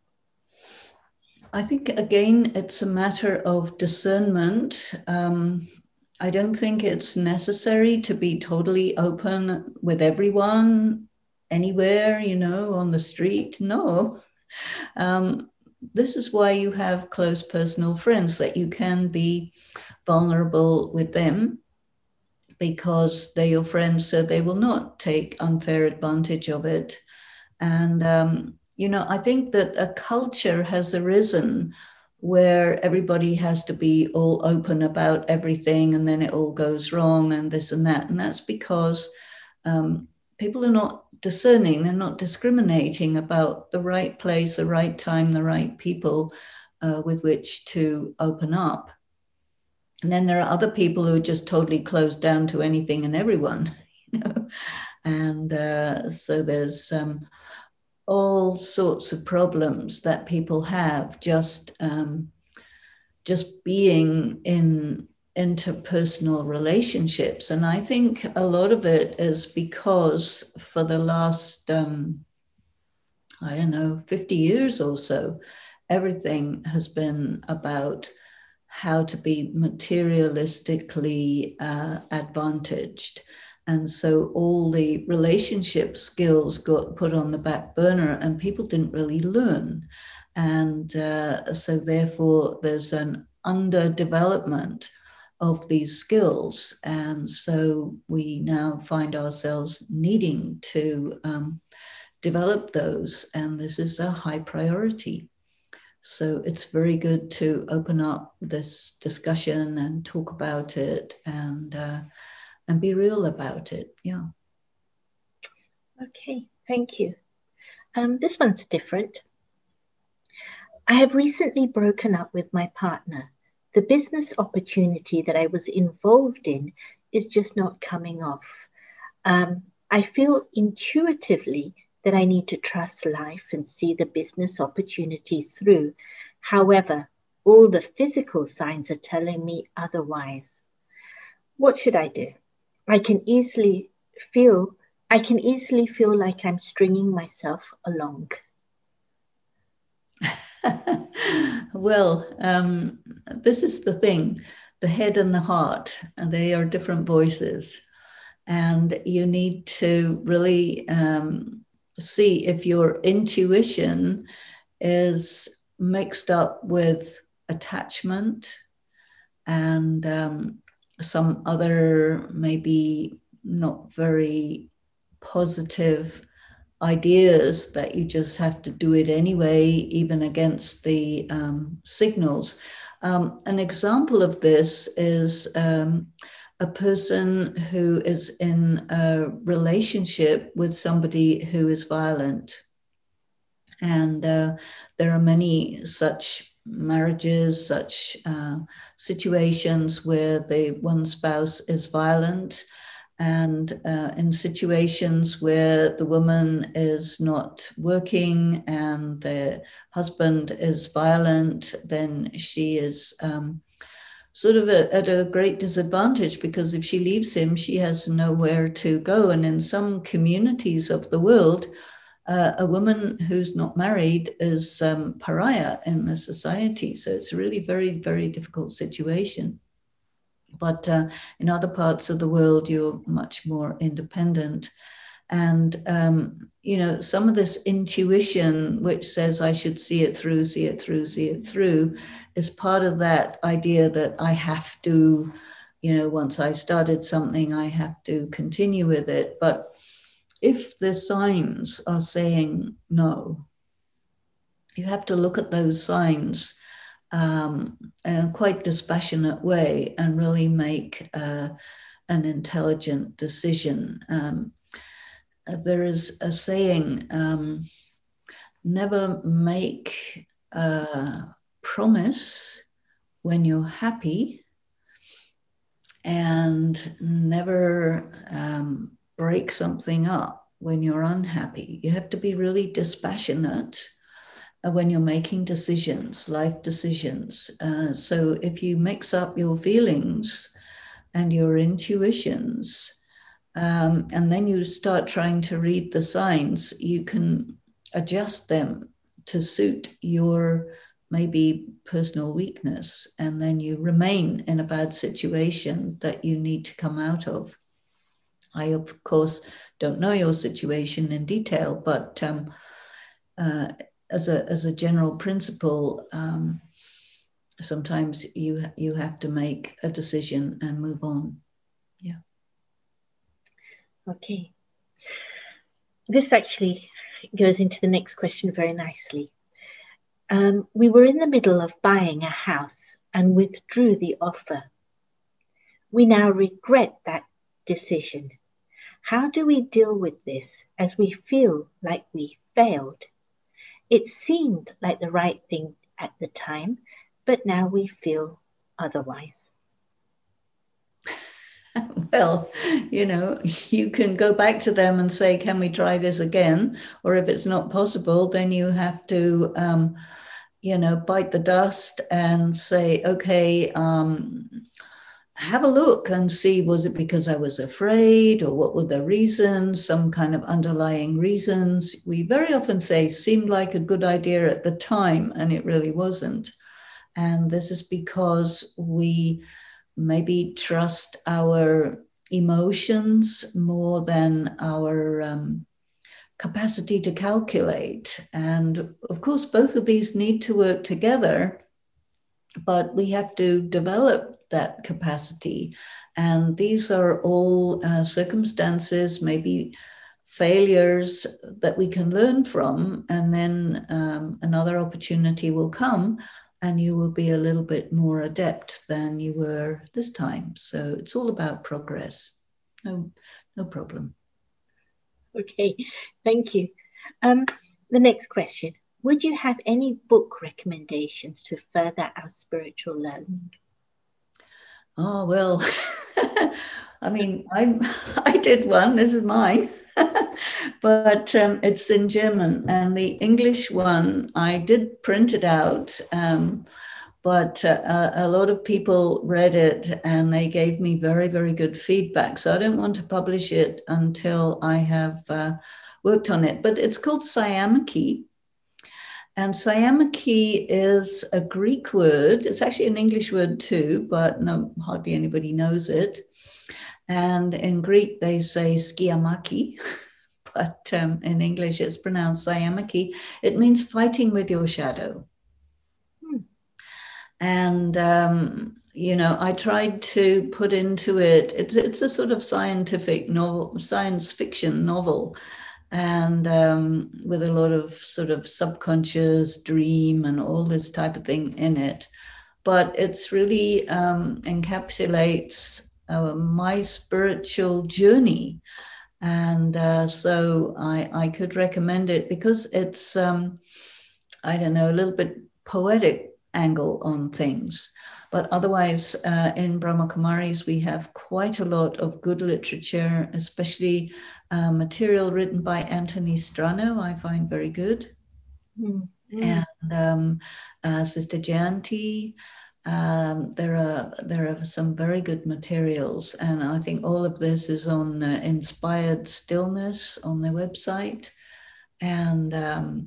I think, again, it's a matter of discernment. Um, I don't think it's necessary to be totally open with everyone, anywhere, you know, on the street. No. Um, this is why you have close personal friends, that you can be vulnerable with them, because they're your friends, so they will not take unfair advantage of it. And, um, you know, I think that a culture has arisen where everybody has to be all open about everything, and then it all goes wrong and this and that. And that's because um, people are not discerning, they're not discriminating about the right place, the right time, the right people uh, with which to open up. And then there are other people who are just totally closed down to anything and everyone, you know. And uh, so there's um, all sorts of problems that people have just um, just being in interpersonal relationships. And I think a lot of it is because for the last, um, I don't know, fifty years or so, everything has been about how to be materialistically uh, advantaged. And so all the relationship skills got put on the back burner and people didn't really learn. And uh, so therefore there's an underdevelopment of these skills. And so we now find ourselves needing to um, develop those. And this is a high priority. So it's very good to open up this discussion and talk about it and uh, and be real about it. Yeah. Okay, thank you. Um, this one's different. I have recently broken up with my partner. The business opportunity that I was involved in is just not coming off. Um, I feel intuitively that I need to trust life and see the business opportunity through. However, all the physical signs are telling me otherwise. What should I do? I can easily feel I can easily feel like I'm stringing myself along. Well, um, this is the thing, the head and the heart, and they are different voices. And you need to really um, see if your intuition is mixed up with attachment and um, some other maybe not very positive ideas that you just have to do it anyway, even against the um, signals. Um, an example of this is um, a person who is in a relationship with somebody who is violent. And uh, there are many such marriages, such uh, situations where the one spouse is violent, and uh, in situations where the woman is not working and the husband is violent, then she is um, sort of a, at a great disadvantage, because if she leaves him, she has nowhere to go. And in some communities of the world, uh, a woman who's not married is um, pariah in the society. So it's a really very, very difficult situation. But uh, in other parts of the world, you're much more independent. And, um, you know, some of this intuition, which says I should see it through, see it through, see it through, is part of that idea that I have to, you know, once I started something, I have to continue with it. But if the signs are saying no, you have to look at those signs um, in a quite dispassionate way and really make uh, an intelligent decision. Um, there is a saying, um, never make a promise when you're happy, and never um, break something up when you're unhappy. You have to be really dispassionate when you're making decisions, life decisions. Uh, so if you mix up your feelings and your intuitions, um, and then you start trying to read the signs, you can adjust them to suit your maybe personal weakness, and then you remain in a bad situation that you need to come out of. I, of course, don't know your situation in detail, but um, uh, as a as a general principle, um, sometimes you you have to make a decision and move on. Yeah. Okay. This actually goes into the next question very nicely. Um, we were in the middle of buying a house and withdrew the offer. We now regret that decision. How do we deal with this as we feel like we failed? It seemed like the right thing at the time, but now we feel otherwise. Well, you know, you can go back to them and say, can we try this again? Or if it's not possible, then you have to, um, you know, bite the dust and say, okay, um, have a look and see, was it because I was afraid, or what were the reasons, some kind of underlying reasons? We very often say, seemed like a good idea at the time, and it really wasn't. And this is because we maybe trust our emotions more than our um, capacity to calculate. And of course, both of these need to work together, but we have to develop that capacity. And these are all uh, circumstances, maybe failures that we can learn from. And then um, another opportunity will come, and you will be a little bit more adept than you were this time. So it's all about progress. No, no problem. Okay, thank you. Um, the next question. Would you have any book recommendations to further our spiritual learning? Oh, well, I mean, I I did one. This is mine, but um, it's in German, and the English one I did print it out. Um, but uh, a lot of people read it and they gave me very, very good feedback. So I don't want to publish it until I have uh, worked on it. But it's called Sayamaki. And Sayamaki is a Greek word. It's actually an English word too, but no, hardly anybody knows it. And in Greek, they say skiamaki, but um, in English, it's pronounced Sayamaki. It means fighting with your shadow. Hmm. And, um, you know, I tried to put into it, it's, it's a sort of scientific novel, science fiction novel, and um, with a lot of sort of subconscious dream and all this type of thing in it. But it's really um, encapsulates uh, my spiritual journey. And uh, so I, I could recommend it because it's, um, I don't know, a little bit poetic angle on things. But otherwise, uh, in Brahma Kumaris, we have quite a lot of good literature, especially uh, material written by Anthony Strano, I find very good. Mm-hmm. And um, uh, Sister Jayanti. Um, there are there are some very good materials, and I think all of this is on uh, Inspired Stillness on their website. And um,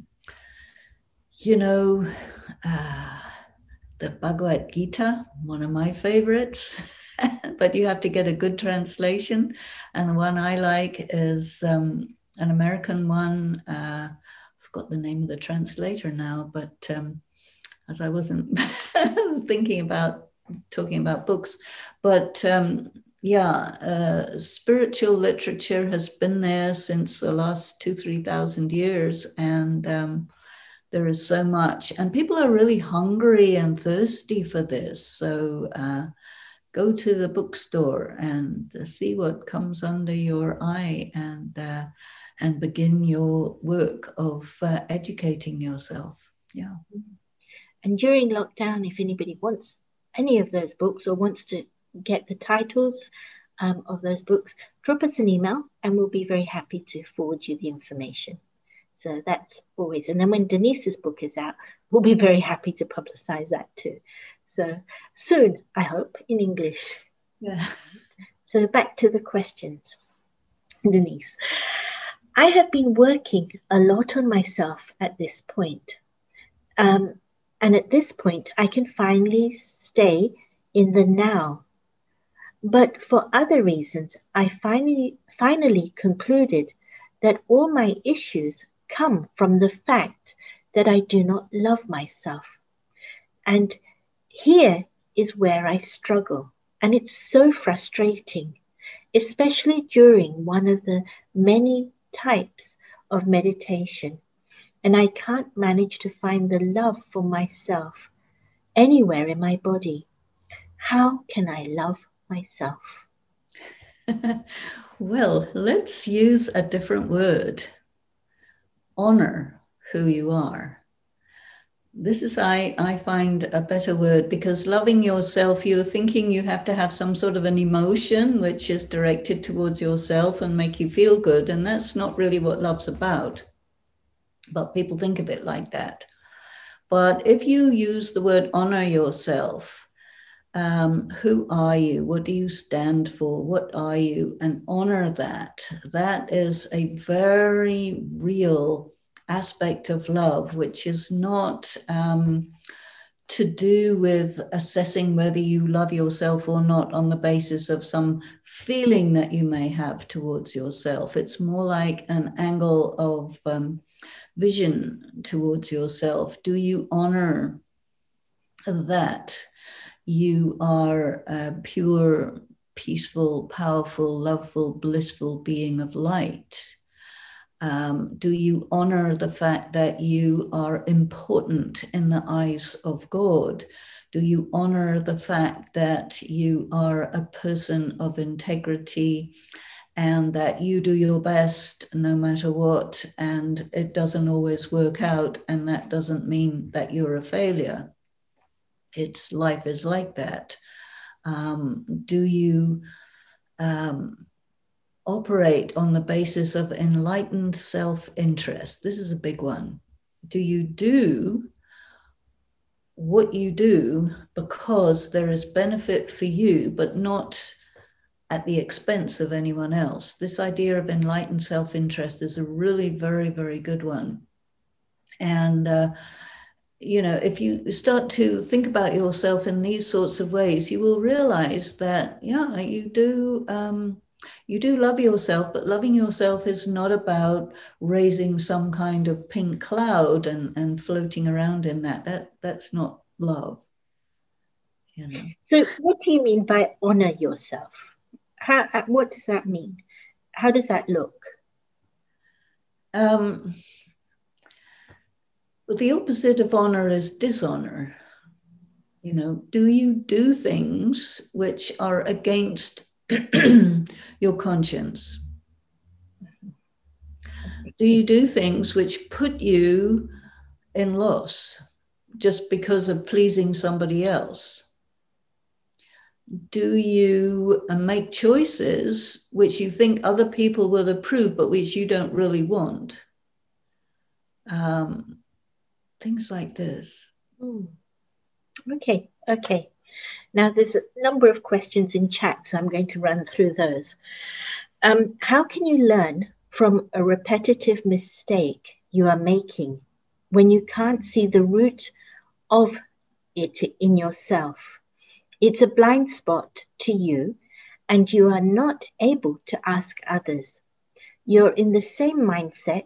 you know, uh, the Bhagavad Gita, one of my favorites, but you have to get a good translation. And the one I like is um, an American one. Uh, I forgot the name of the translator now, but um, as I wasn't thinking about talking about books, but um, yeah, uh, spiritual literature has been there since the last two, three thousand years, and um, there is so much, and people are really hungry and thirsty for this. So uh, go to the bookstore and see what comes under your eye, and uh, and begin your work of uh, educating yourself. Yeah. And during lockdown, if anybody wants any of those books or wants to get the titles um, of those books, drop us an email and we'll be very happy to forward you the information. So that's always, and then when Denise's book is out, we'll be very happy to publicize that too. So soon, I hope, in English. Yeah. So back to the questions. Denise. I have been working a lot on myself at this point. Um, and at this point, I can finally stay in the now. But for other reasons, I finally, finally concluded that all my issues come from the fact that I do not love myself. And here is where I struggle. And it's so frustrating, especially during one of the many types of meditation. And I can't manage to find the love for myself anywhere in my body. How can I love myself? Well, let's use a different word. Honor who you are. This is, I, I find, a better word, because loving yourself, you're thinking you have to have some sort of an emotion which is directed towards yourself and make you feel good. And that's not really what love's about. But people think of it like that. But if you use the word honor yourself, um, who are you? What do you stand for? What are you? And honor that. That is a very real aspect of love, which is not um, to do with assessing whether you love yourself or not on the basis of some feeling that you may have towards yourself. It's more like an angle of um, vision towards yourself. Do you honor that you are a pure, peaceful, powerful, loveful, blissful being of light? Um, do you honor the fact that you are important in the eyes of God? Do you honor the fact that you are a person of integrity and that you do your best no matter what, and it doesn't always work out, and that doesn't mean that you're a failure? It's life is like that. Um, do you um, operate on the basis of enlightened self-interest? This is a big one. Do you do what you do because there is benefit for you, but not at the expense of anyone else? This idea of enlightened self-interest is a really very, very good one. And, uh, you know, if you start to think about yourself in these sorts of ways, you will realize that, yeah, you do, um, you do love yourself, but loving yourself is not about raising some kind of pink cloud and, and floating around in that. That that's not love. You know. So what do you mean by honor yourself? How, what does that mean? How does that look? Um, well, the opposite of honor is dishonor. You know, do you do things which are against your conscience? Do you do things which put you in loss just because of pleasing somebody else? Do you make choices which you think other people will approve, but which you don't really want? Um, things like this. Mm. Okay, okay. Now there's a number of questions in chat, so I'm going to run through those. Um, how can you learn from a repetitive mistake you are making when you can't see the root of it in yourself? It's a blind spot to you, and you are not able to ask others. You're in the same mindset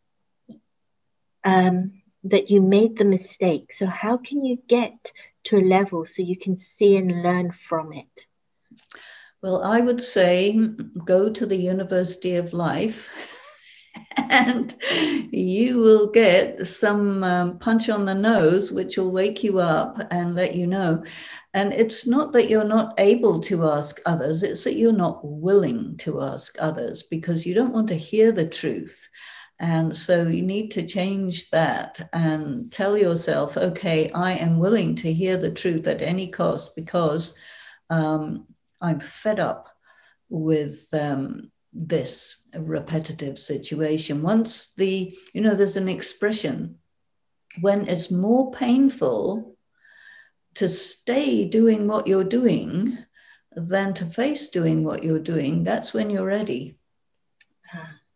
um, that you made the mistake. So how can you get to a level so you can see and learn from it? Well, I would say go to the University of Life and you will get some um, punch on the nose, which will wake you up and let you know. And it's not that you're not able to ask others, it's that you're not willing to ask others because you don't want to hear the truth. And so you need to change that and tell yourself, okay, I am willing to hear the truth at any cost because um, I'm fed up with um, this repetitive situation. Once the, you know, there's an expression, when it's more painful to stay doing what you're doing than to face doing what you're doing, that's when you're ready.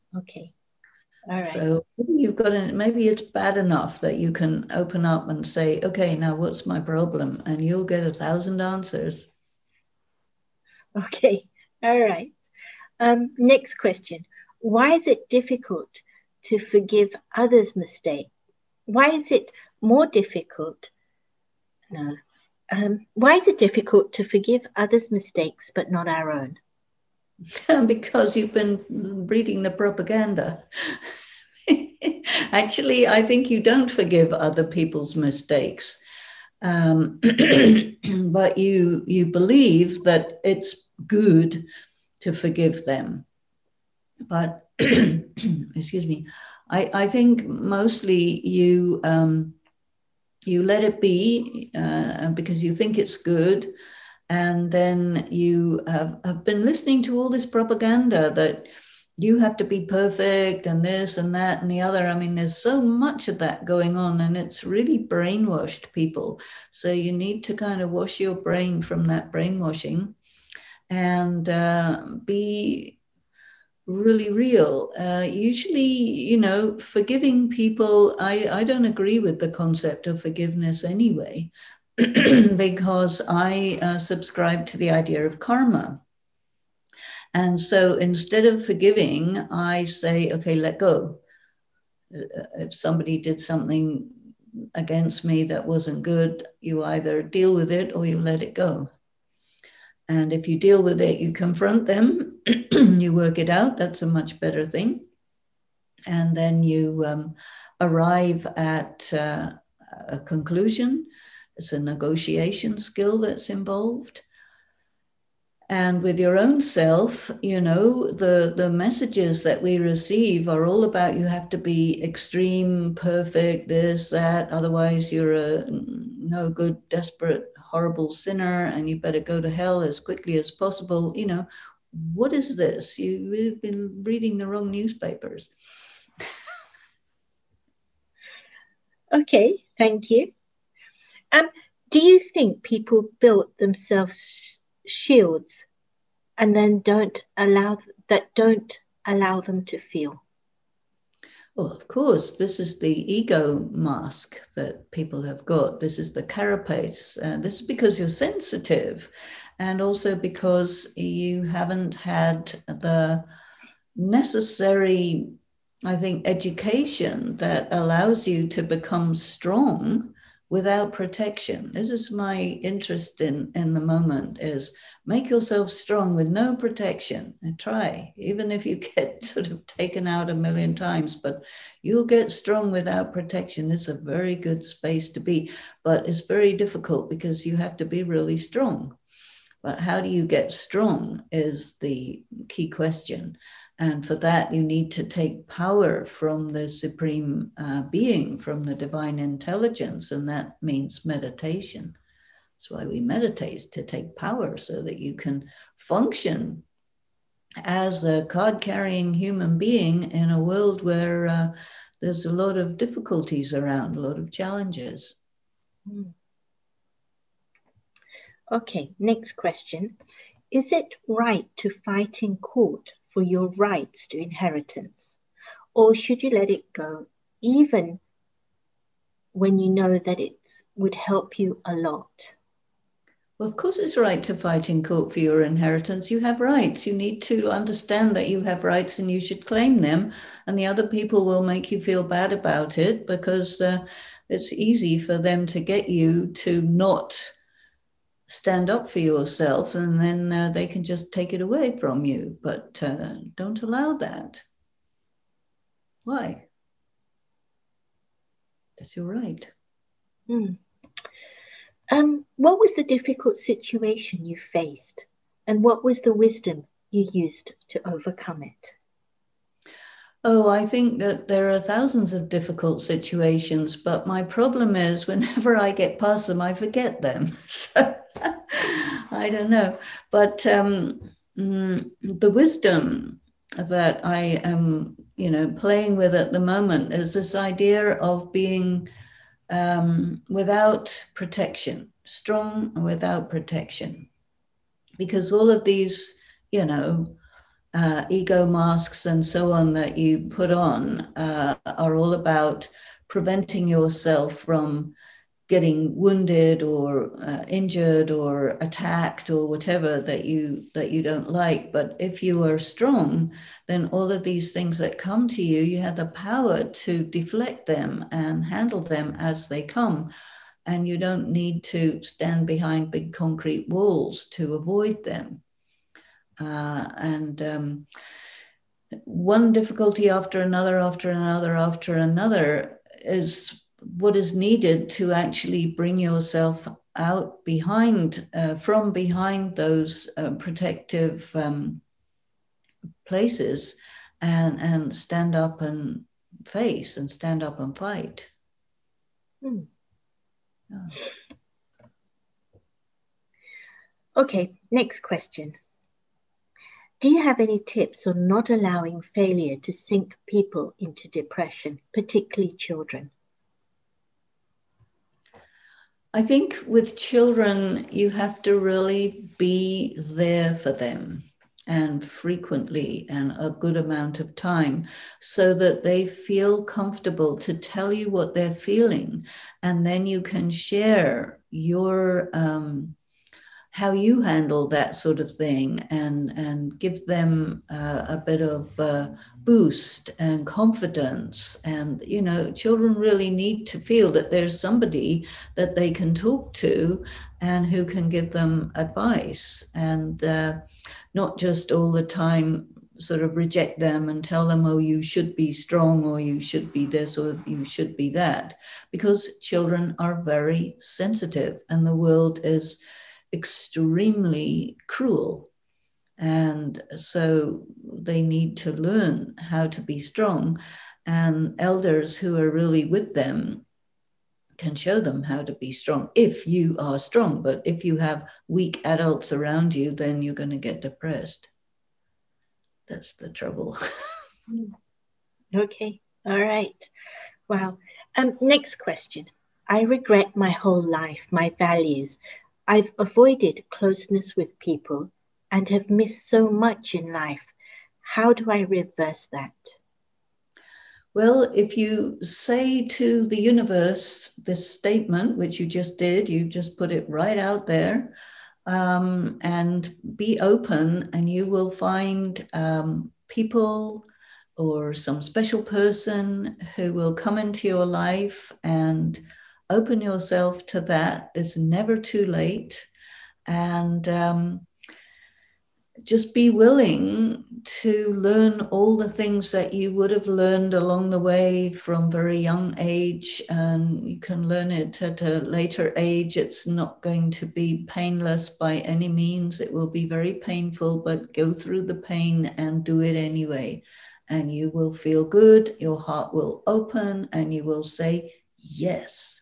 Okay. All right. So you've got to, maybe it's bad enough that you can open up and say, okay, now what's my problem? And you'll get a thousand answers. Okay. All right. Um, next question. Why is it difficult to forgive others' mistakes? Why is it more difficult? No. Um, why is it difficult to forgive others' mistakes but not our own? Because you've been reading the propaganda. Actually, I think you don't forgive other people's mistakes, um, but you you believe that it's good to forgive them. But excuse me, I, I think mostly you um, you let it be uh, because you think it's good, and then you have, have been listening to all this propaganda that you have to be perfect and this and that and the other. I mean, there's so much of that going on, and it's really brainwashed people. So you need to kind of wash your brain from that brainwashing and uh, be really real. Uh, usually, you know, forgiving people, I, I don't agree with the concept of forgiveness anyway, because I uh, subscribe to the idea of karma. And so instead of forgiving, I say, okay, let go. If somebody did something against me that wasn't good, you either deal with it or you let it go. And if you deal with it, you confront them, you work it out. That's a much better thing. And then you um, arrive at uh, a conclusion. It's a negotiation skill that's involved. And with your own self, you know, the, the messages that we receive are all about you have to be extreme, perfect, this, that. Otherwise, you're a no good, desperate, horrible sinner, and you better go to hell as quickly as possible. You know, what is this? You've been reading the wrong newspapers. Okay, thank you. Um, do you think people built themselves shields and then don't allow that don't allow them to feel? Well, of course, this is the ego mask that people have got. This is the carapace. Uh, this is because you're sensitive, and also because you haven't had the necessary, I think, education that allows you to become strong without protection. This is my interest in, in the moment, is make yourself strong with no protection and try, even if you get sort of taken out a million times, but you'll get strong without protection. It's a very good space to be, but it's very difficult because you have to be really strong. But how do you get strong is the key question. And for that, you need to take power from the supreme uh, being, from the divine intelligence. And that means meditation. That's why we meditate, to take power so that you can function as a card-carrying human being in a world where uh, there's a lot of difficulties around, a lot of challenges. Mm. Okay, next question. Is it right to fight in court for your rights to inheritance? Or should you let it go, even when you know that it would help you a lot? Well, of course, it's right to fight in court for your inheritance. You have rights. You need to understand that you have rights and you should claim them. And the other people will make you feel bad about it because uh, it's easy for them to get you to not stand up for yourself, and then uh, they can just take it away from you. But uh, don't allow that. Why? That's your right. Hmm. Um, what was the difficult situation you faced, and what was the wisdom you used to overcome it? Oh, I think that there are thousands of difficult situations, but my problem is whenever I get past them, I forget them. So I don't know. But um, mm, the wisdom that I am, you know, playing with at the moment is this idea of being um, without protection, strong without protection. Because all of these, you know, uh, ego masks and so on that you put on uh, are all about preventing yourself from getting wounded or uh, injured or attacked or whatever that you that you don't like. But if you are strong, then all of these things that come to you, you have the power to deflect them and handle them as they come. And you don't need to stand behind big concrete walls to avoid them. Uh, and um, one difficulty after another, after another, after another is what is needed to actually bring yourself out behind, uh, from behind those uh, protective um, places and, and stand up and face and stand up and fight. Hmm. Yeah. Okay, next question. Do you have any tips on not allowing failure to sink people into depression, particularly children? I think with children, you have to really be there for them and frequently and a good amount of time so that they feel comfortable to tell you what they're feeling. And then you can share your um, how you handle that sort of thing and, and give them uh, a bit of uh, boost and confidence. And, you know, children really need to feel that there's somebody that they can talk to and who can give them advice and uh, not just all the time sort of reject them and tell them, oh, you should be strong or you should be this or you should be that, because children are very sensitive and the world is extremely cruel. And so they need to learn how to be strong. And elders who are really with them can show them how to be strong if you are strong. But if you have weak adults around you, then you're going to get depressed. That's the trouble. Okay. All right. Wow. Um, next question. I regret my whole life, my values. I've avoided closeness with people and have missed so much in life. How do I reverse that? Well, if you say to the universe this statement, which you just did, you just put it right out there, um, and be open, and you will find um, people or some special person who will come into your life, and open yourself to that. It's never too late. And um, just be willing to learn all the things that you would have learned along the way from very young age, and you can learn it at a later age. It's not going to be painless by any means. It will be very painful, but go through the pain and do it anyway. And you will feel good, your heart will open, and you will say yes.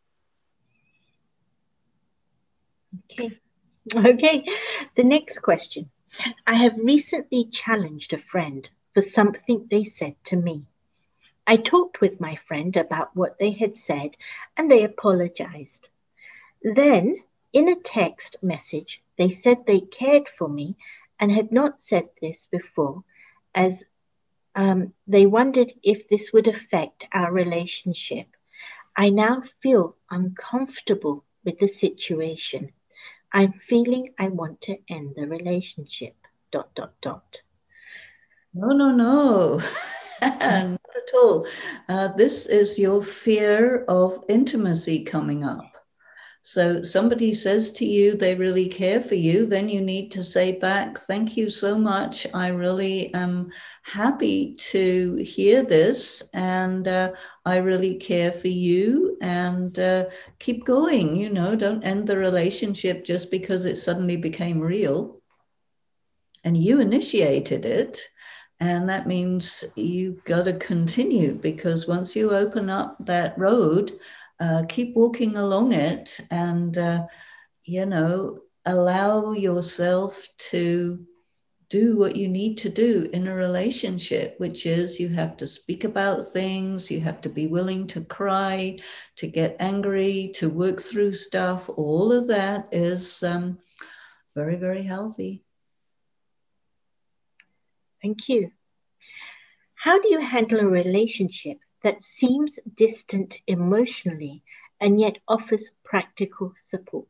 Okay. Okay. The next question. I have recently challenged a friend for something they said to me. I talked with my friend about what they had said and they apologized. Then, in a text message, they said they cared for me and had not said this before, as um, they wondered if this would affect our relationship. I now feel uncomfortable with the situation. I'm feeling I want to end the relationship. Dot, dot, dot. No, no, no, not at all. Uh, this is your fear of intimacy coming up. So somebody says to you they really care for you, then you need to say back, thank you so much. I really am happy to hear this, and uh, I really care for you, and uh, keep going. You know, don't end the relationship just because it suddenly became real and you initiated it. And that means you've got to continue, because once you open up that road, uh, keep walking along it, and, uh, you know, allow yourself to do what you need to do in a relationship, which is you have to speak about things, you have to be willing to cry, to get angry, to work through stuff. All of that is um, very, very healthy. Thank you. How do you handle a relationship that seems distant emotionally and yet offers practical support?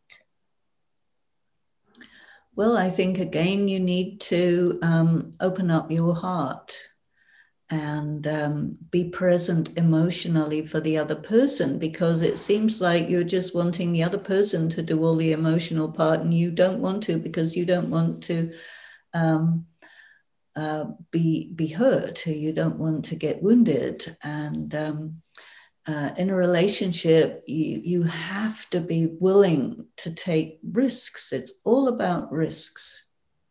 Well, I think, again, you need to um, open up your heart and um, be present emotionally for the other person, because it seems like you're just wanting the other person to do all the emotional part, and you don't want to, because you don't want to um, uh, be, be hurt, or you don't want to get wounded. And um, uh, in a relationship, you, you have to be willing to take risks. It's all about risks.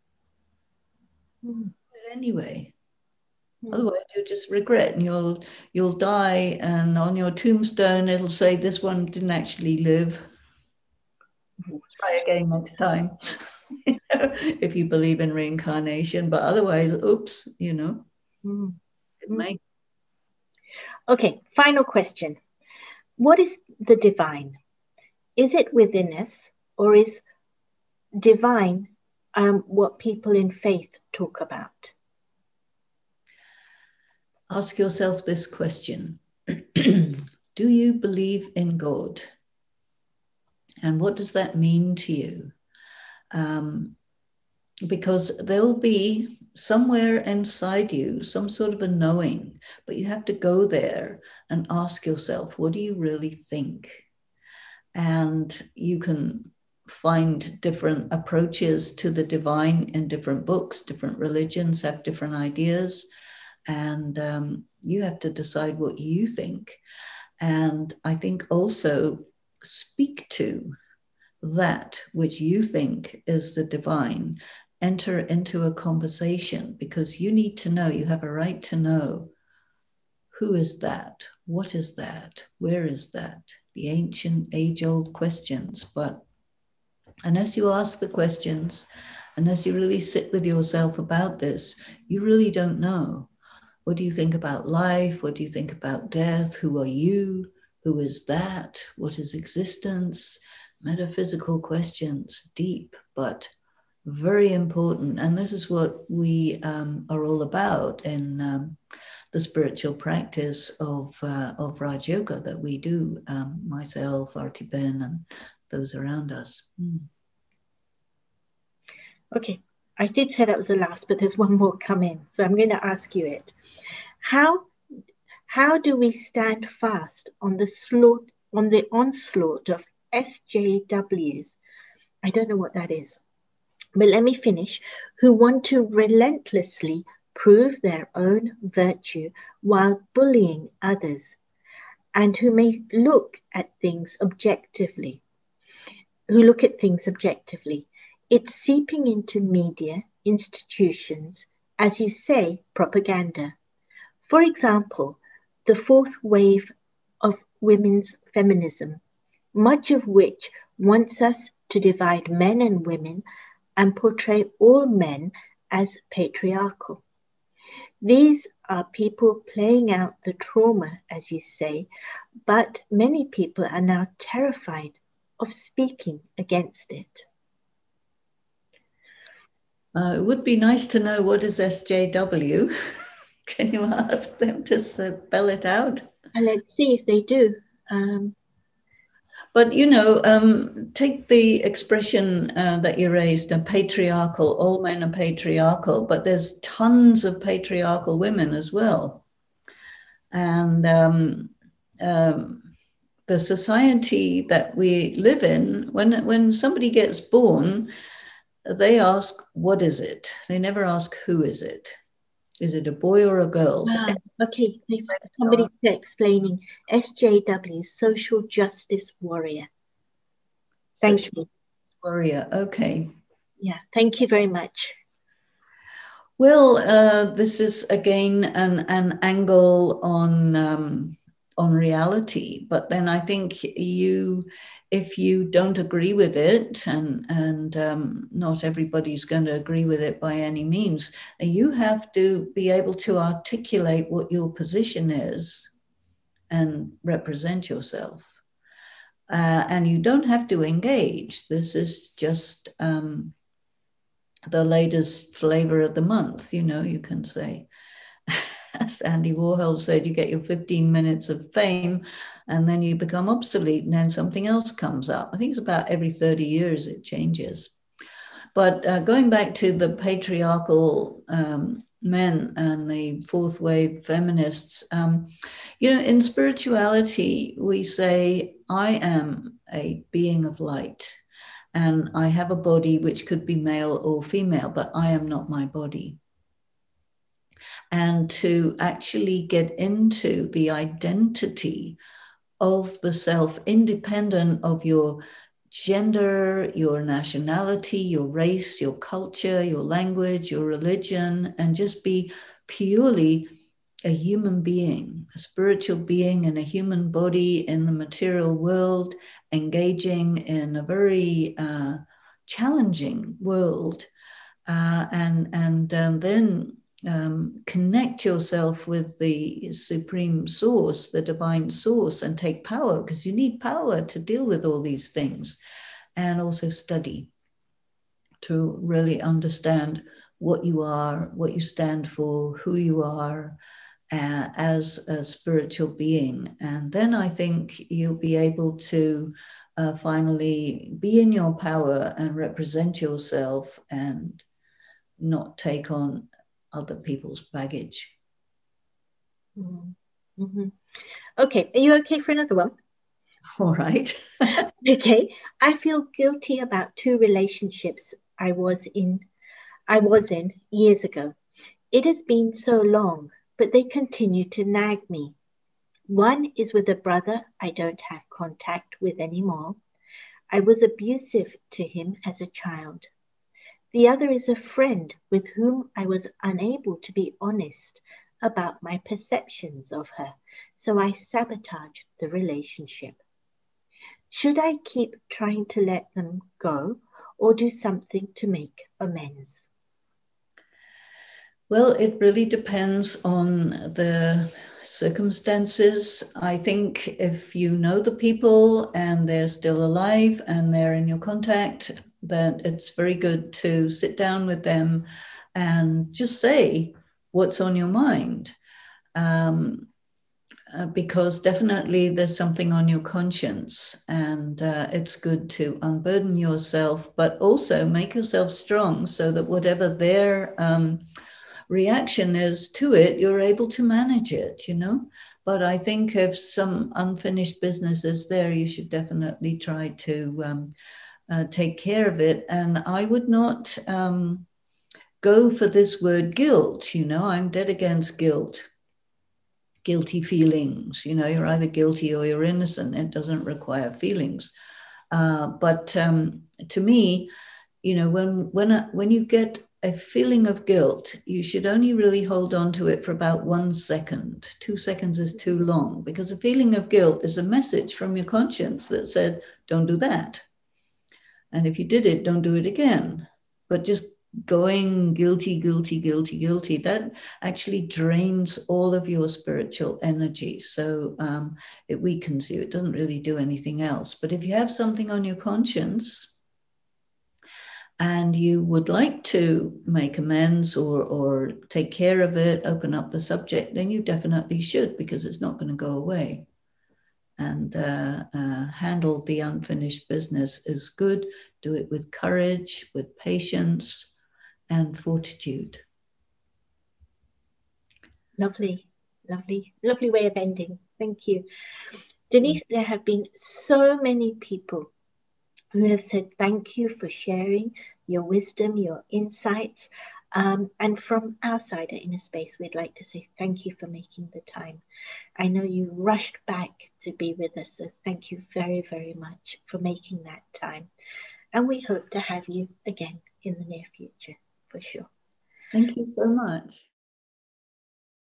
Mm. Anyway. Otherwise, you'll just regret, and you'll you'll die, and on your tombstone it'll say, "This one didn't actually live. Try again next time." If you believe in reincarnation, but otherwise, oops, you know. Mm. It may. Okay, final question. What is the divine? Is it within us, or is divine um, what people in faith talk about? Ask yourself this question. Do you believe in God? And what does that mean to you? Um, because there'll be somewhere inside you some sort of a knowing, but you have to go there and ask yourself, what do you really think? And you can find different approaches to the divine in different books. Different religions have different ideas, and um, you have to decide what you think. And I think also speak to that which you think is the divine. Enter into a conversation, because you need to know, you have a right to know, who is that? What is that? Where is that? The ancient age-old questions. But unless you ask the questions, unless you really sit with yourself about this, you really don't know. What do you think about life? What do you think about death? Who are you? Who is that? What is existence? Metaphysical questions, deep, but very important. And this is what we um, are all about in um, the spiritual practice of, uh, of Raj Yoga that we do, um, myself, Arti Ben, and those around us. Mm. Okay, I did say that was the last, but there's one more come in, so I'm going to ask you it. How how do we stand fast on the slaught, on the onslaught of S J Ws? I don't know what that is, but let me finish. Who want to relentlessly prove their own virtue while bullying others, and who may look at things objectively. Who look at things objectively. It's seeping into media, institutions, as you say, propaganda. For example, the fourth wave of women's feminism, much of which wants us to divide men and women and portray all men as patriarchal. These are people playing out the trauma, as you say, but many people are now terrified of speaking against it. Uh, it would be nice to know, what is S J W? Can you ask them to spell it out? And let's see if they do. Um, but, you know, um, take the expression uh, that you raised, a patriarchal, all men are patriarchal, but there's tons of patriarchal women as well. And um, um, the society that we live in, when, when somebody gets born, they ask, what is it? They never ask, who is it? Is it a boy or a girl? Ah, okay, somebody's explaining. S J W, social justice warrior. Thank social you. Justice warrior, okay. Yeah, thank you very much. Well, uh, this is again an, an angle on um, on reality, but then I think you, if you don't agree with it, and and um, not everybody's going to agree with it by any means, you have to be able to articulate what your position is and represent yourself. Uh, and you don't have to engage. This is just um, the latest flavor of the month, you know, you can say. As Andy Warhol said, you get your fifteen minutes of fame and then you become obsolete and then something else comes up. I think it's about every thirty years it changes. But uh, going back to the patriarchal um, men and the fourth wave feminists, um, you know, in spirituality, we say, I am a being of light and I have a body which could be male or female, but I am not my body. And to actually get into the identity of the self, independent of your gender, your nationality, your race, your culture, your language, your religion, and just be purely a human being, a spiritual being in a human body in the material world, engaging in a very uh, challenging world. Uh, and and um, then um, connect yourself with the supreme source, the divine source, and take power, because you need power to deal with all these things. And also study to really understand what you are, what you stand for, who you are uh, as a spiritual being. And then I think you'll be able to uh, finally be in your power and represent yourself and not take on other people's baggage. Mm-hmm. Mm-hmm. Okay, are you okay for another one? All right. Okay, I feel guilty about two relationships I was in. I was in years ago. It has been so long, but they continue to nag me. One is with a brother I don't have contact with anymore. I was abusive to him as a child. The other is a friend with whom I was unable to be honest about my perceptions of her, so I sabotaged the relationship. Should I keep trying to let them go or do something to make amends? Well, it really depends on the circumstances. I think if you know the people and they're still alive and they're in your contact, then it's very good to sit down with them and just say what's on your mind. Um, uh, because definitely there's something on your conscience, and uh, it's good to unburden yourself, but also make yourself strong so that whatever their um, reaction is to it, you're able to manage it, you know. But I think if some unfinished business is there, you should definitely try to um, uh, take care of it. And I would not um, go for this word guilt, you know. I'm dead against guilt. Guilty feelings, you know, you're either guilty or you're innocent. It doesn't require feelings. Uh, but um, to me, you know, when when when you get a feeling of guilt, you should only really hold on to it for about one second. Two seconds is too long, because a feeling of guilt is a message from your conscience that said, don't do that. And if you did it, don't do it again. But just going guilty, guilty, guilty, guilty, that actually drains all of your spiritual energy. So um, it weakens you. It doesn't really do anything else. But if you have something on your conscience and you would like to make amends or, or take care of it, open up the subject, then you definitely should, because it's not going to go away. And uh, uh, handle the unfinished business is good. Do it with courage, with patience, and fortitude. Lovely, lovely, lovely way of ending. Thank you. Denise, there have been so many people who have said thank you for sharing your wisdom, your insights. Um, and from our side at Inner Space, we'd like to say thank you for making the time. I know you rushed back to be with us, so thank you very, very much for making that time. And we hope to have you again in the near future, for sure. Thank you so much.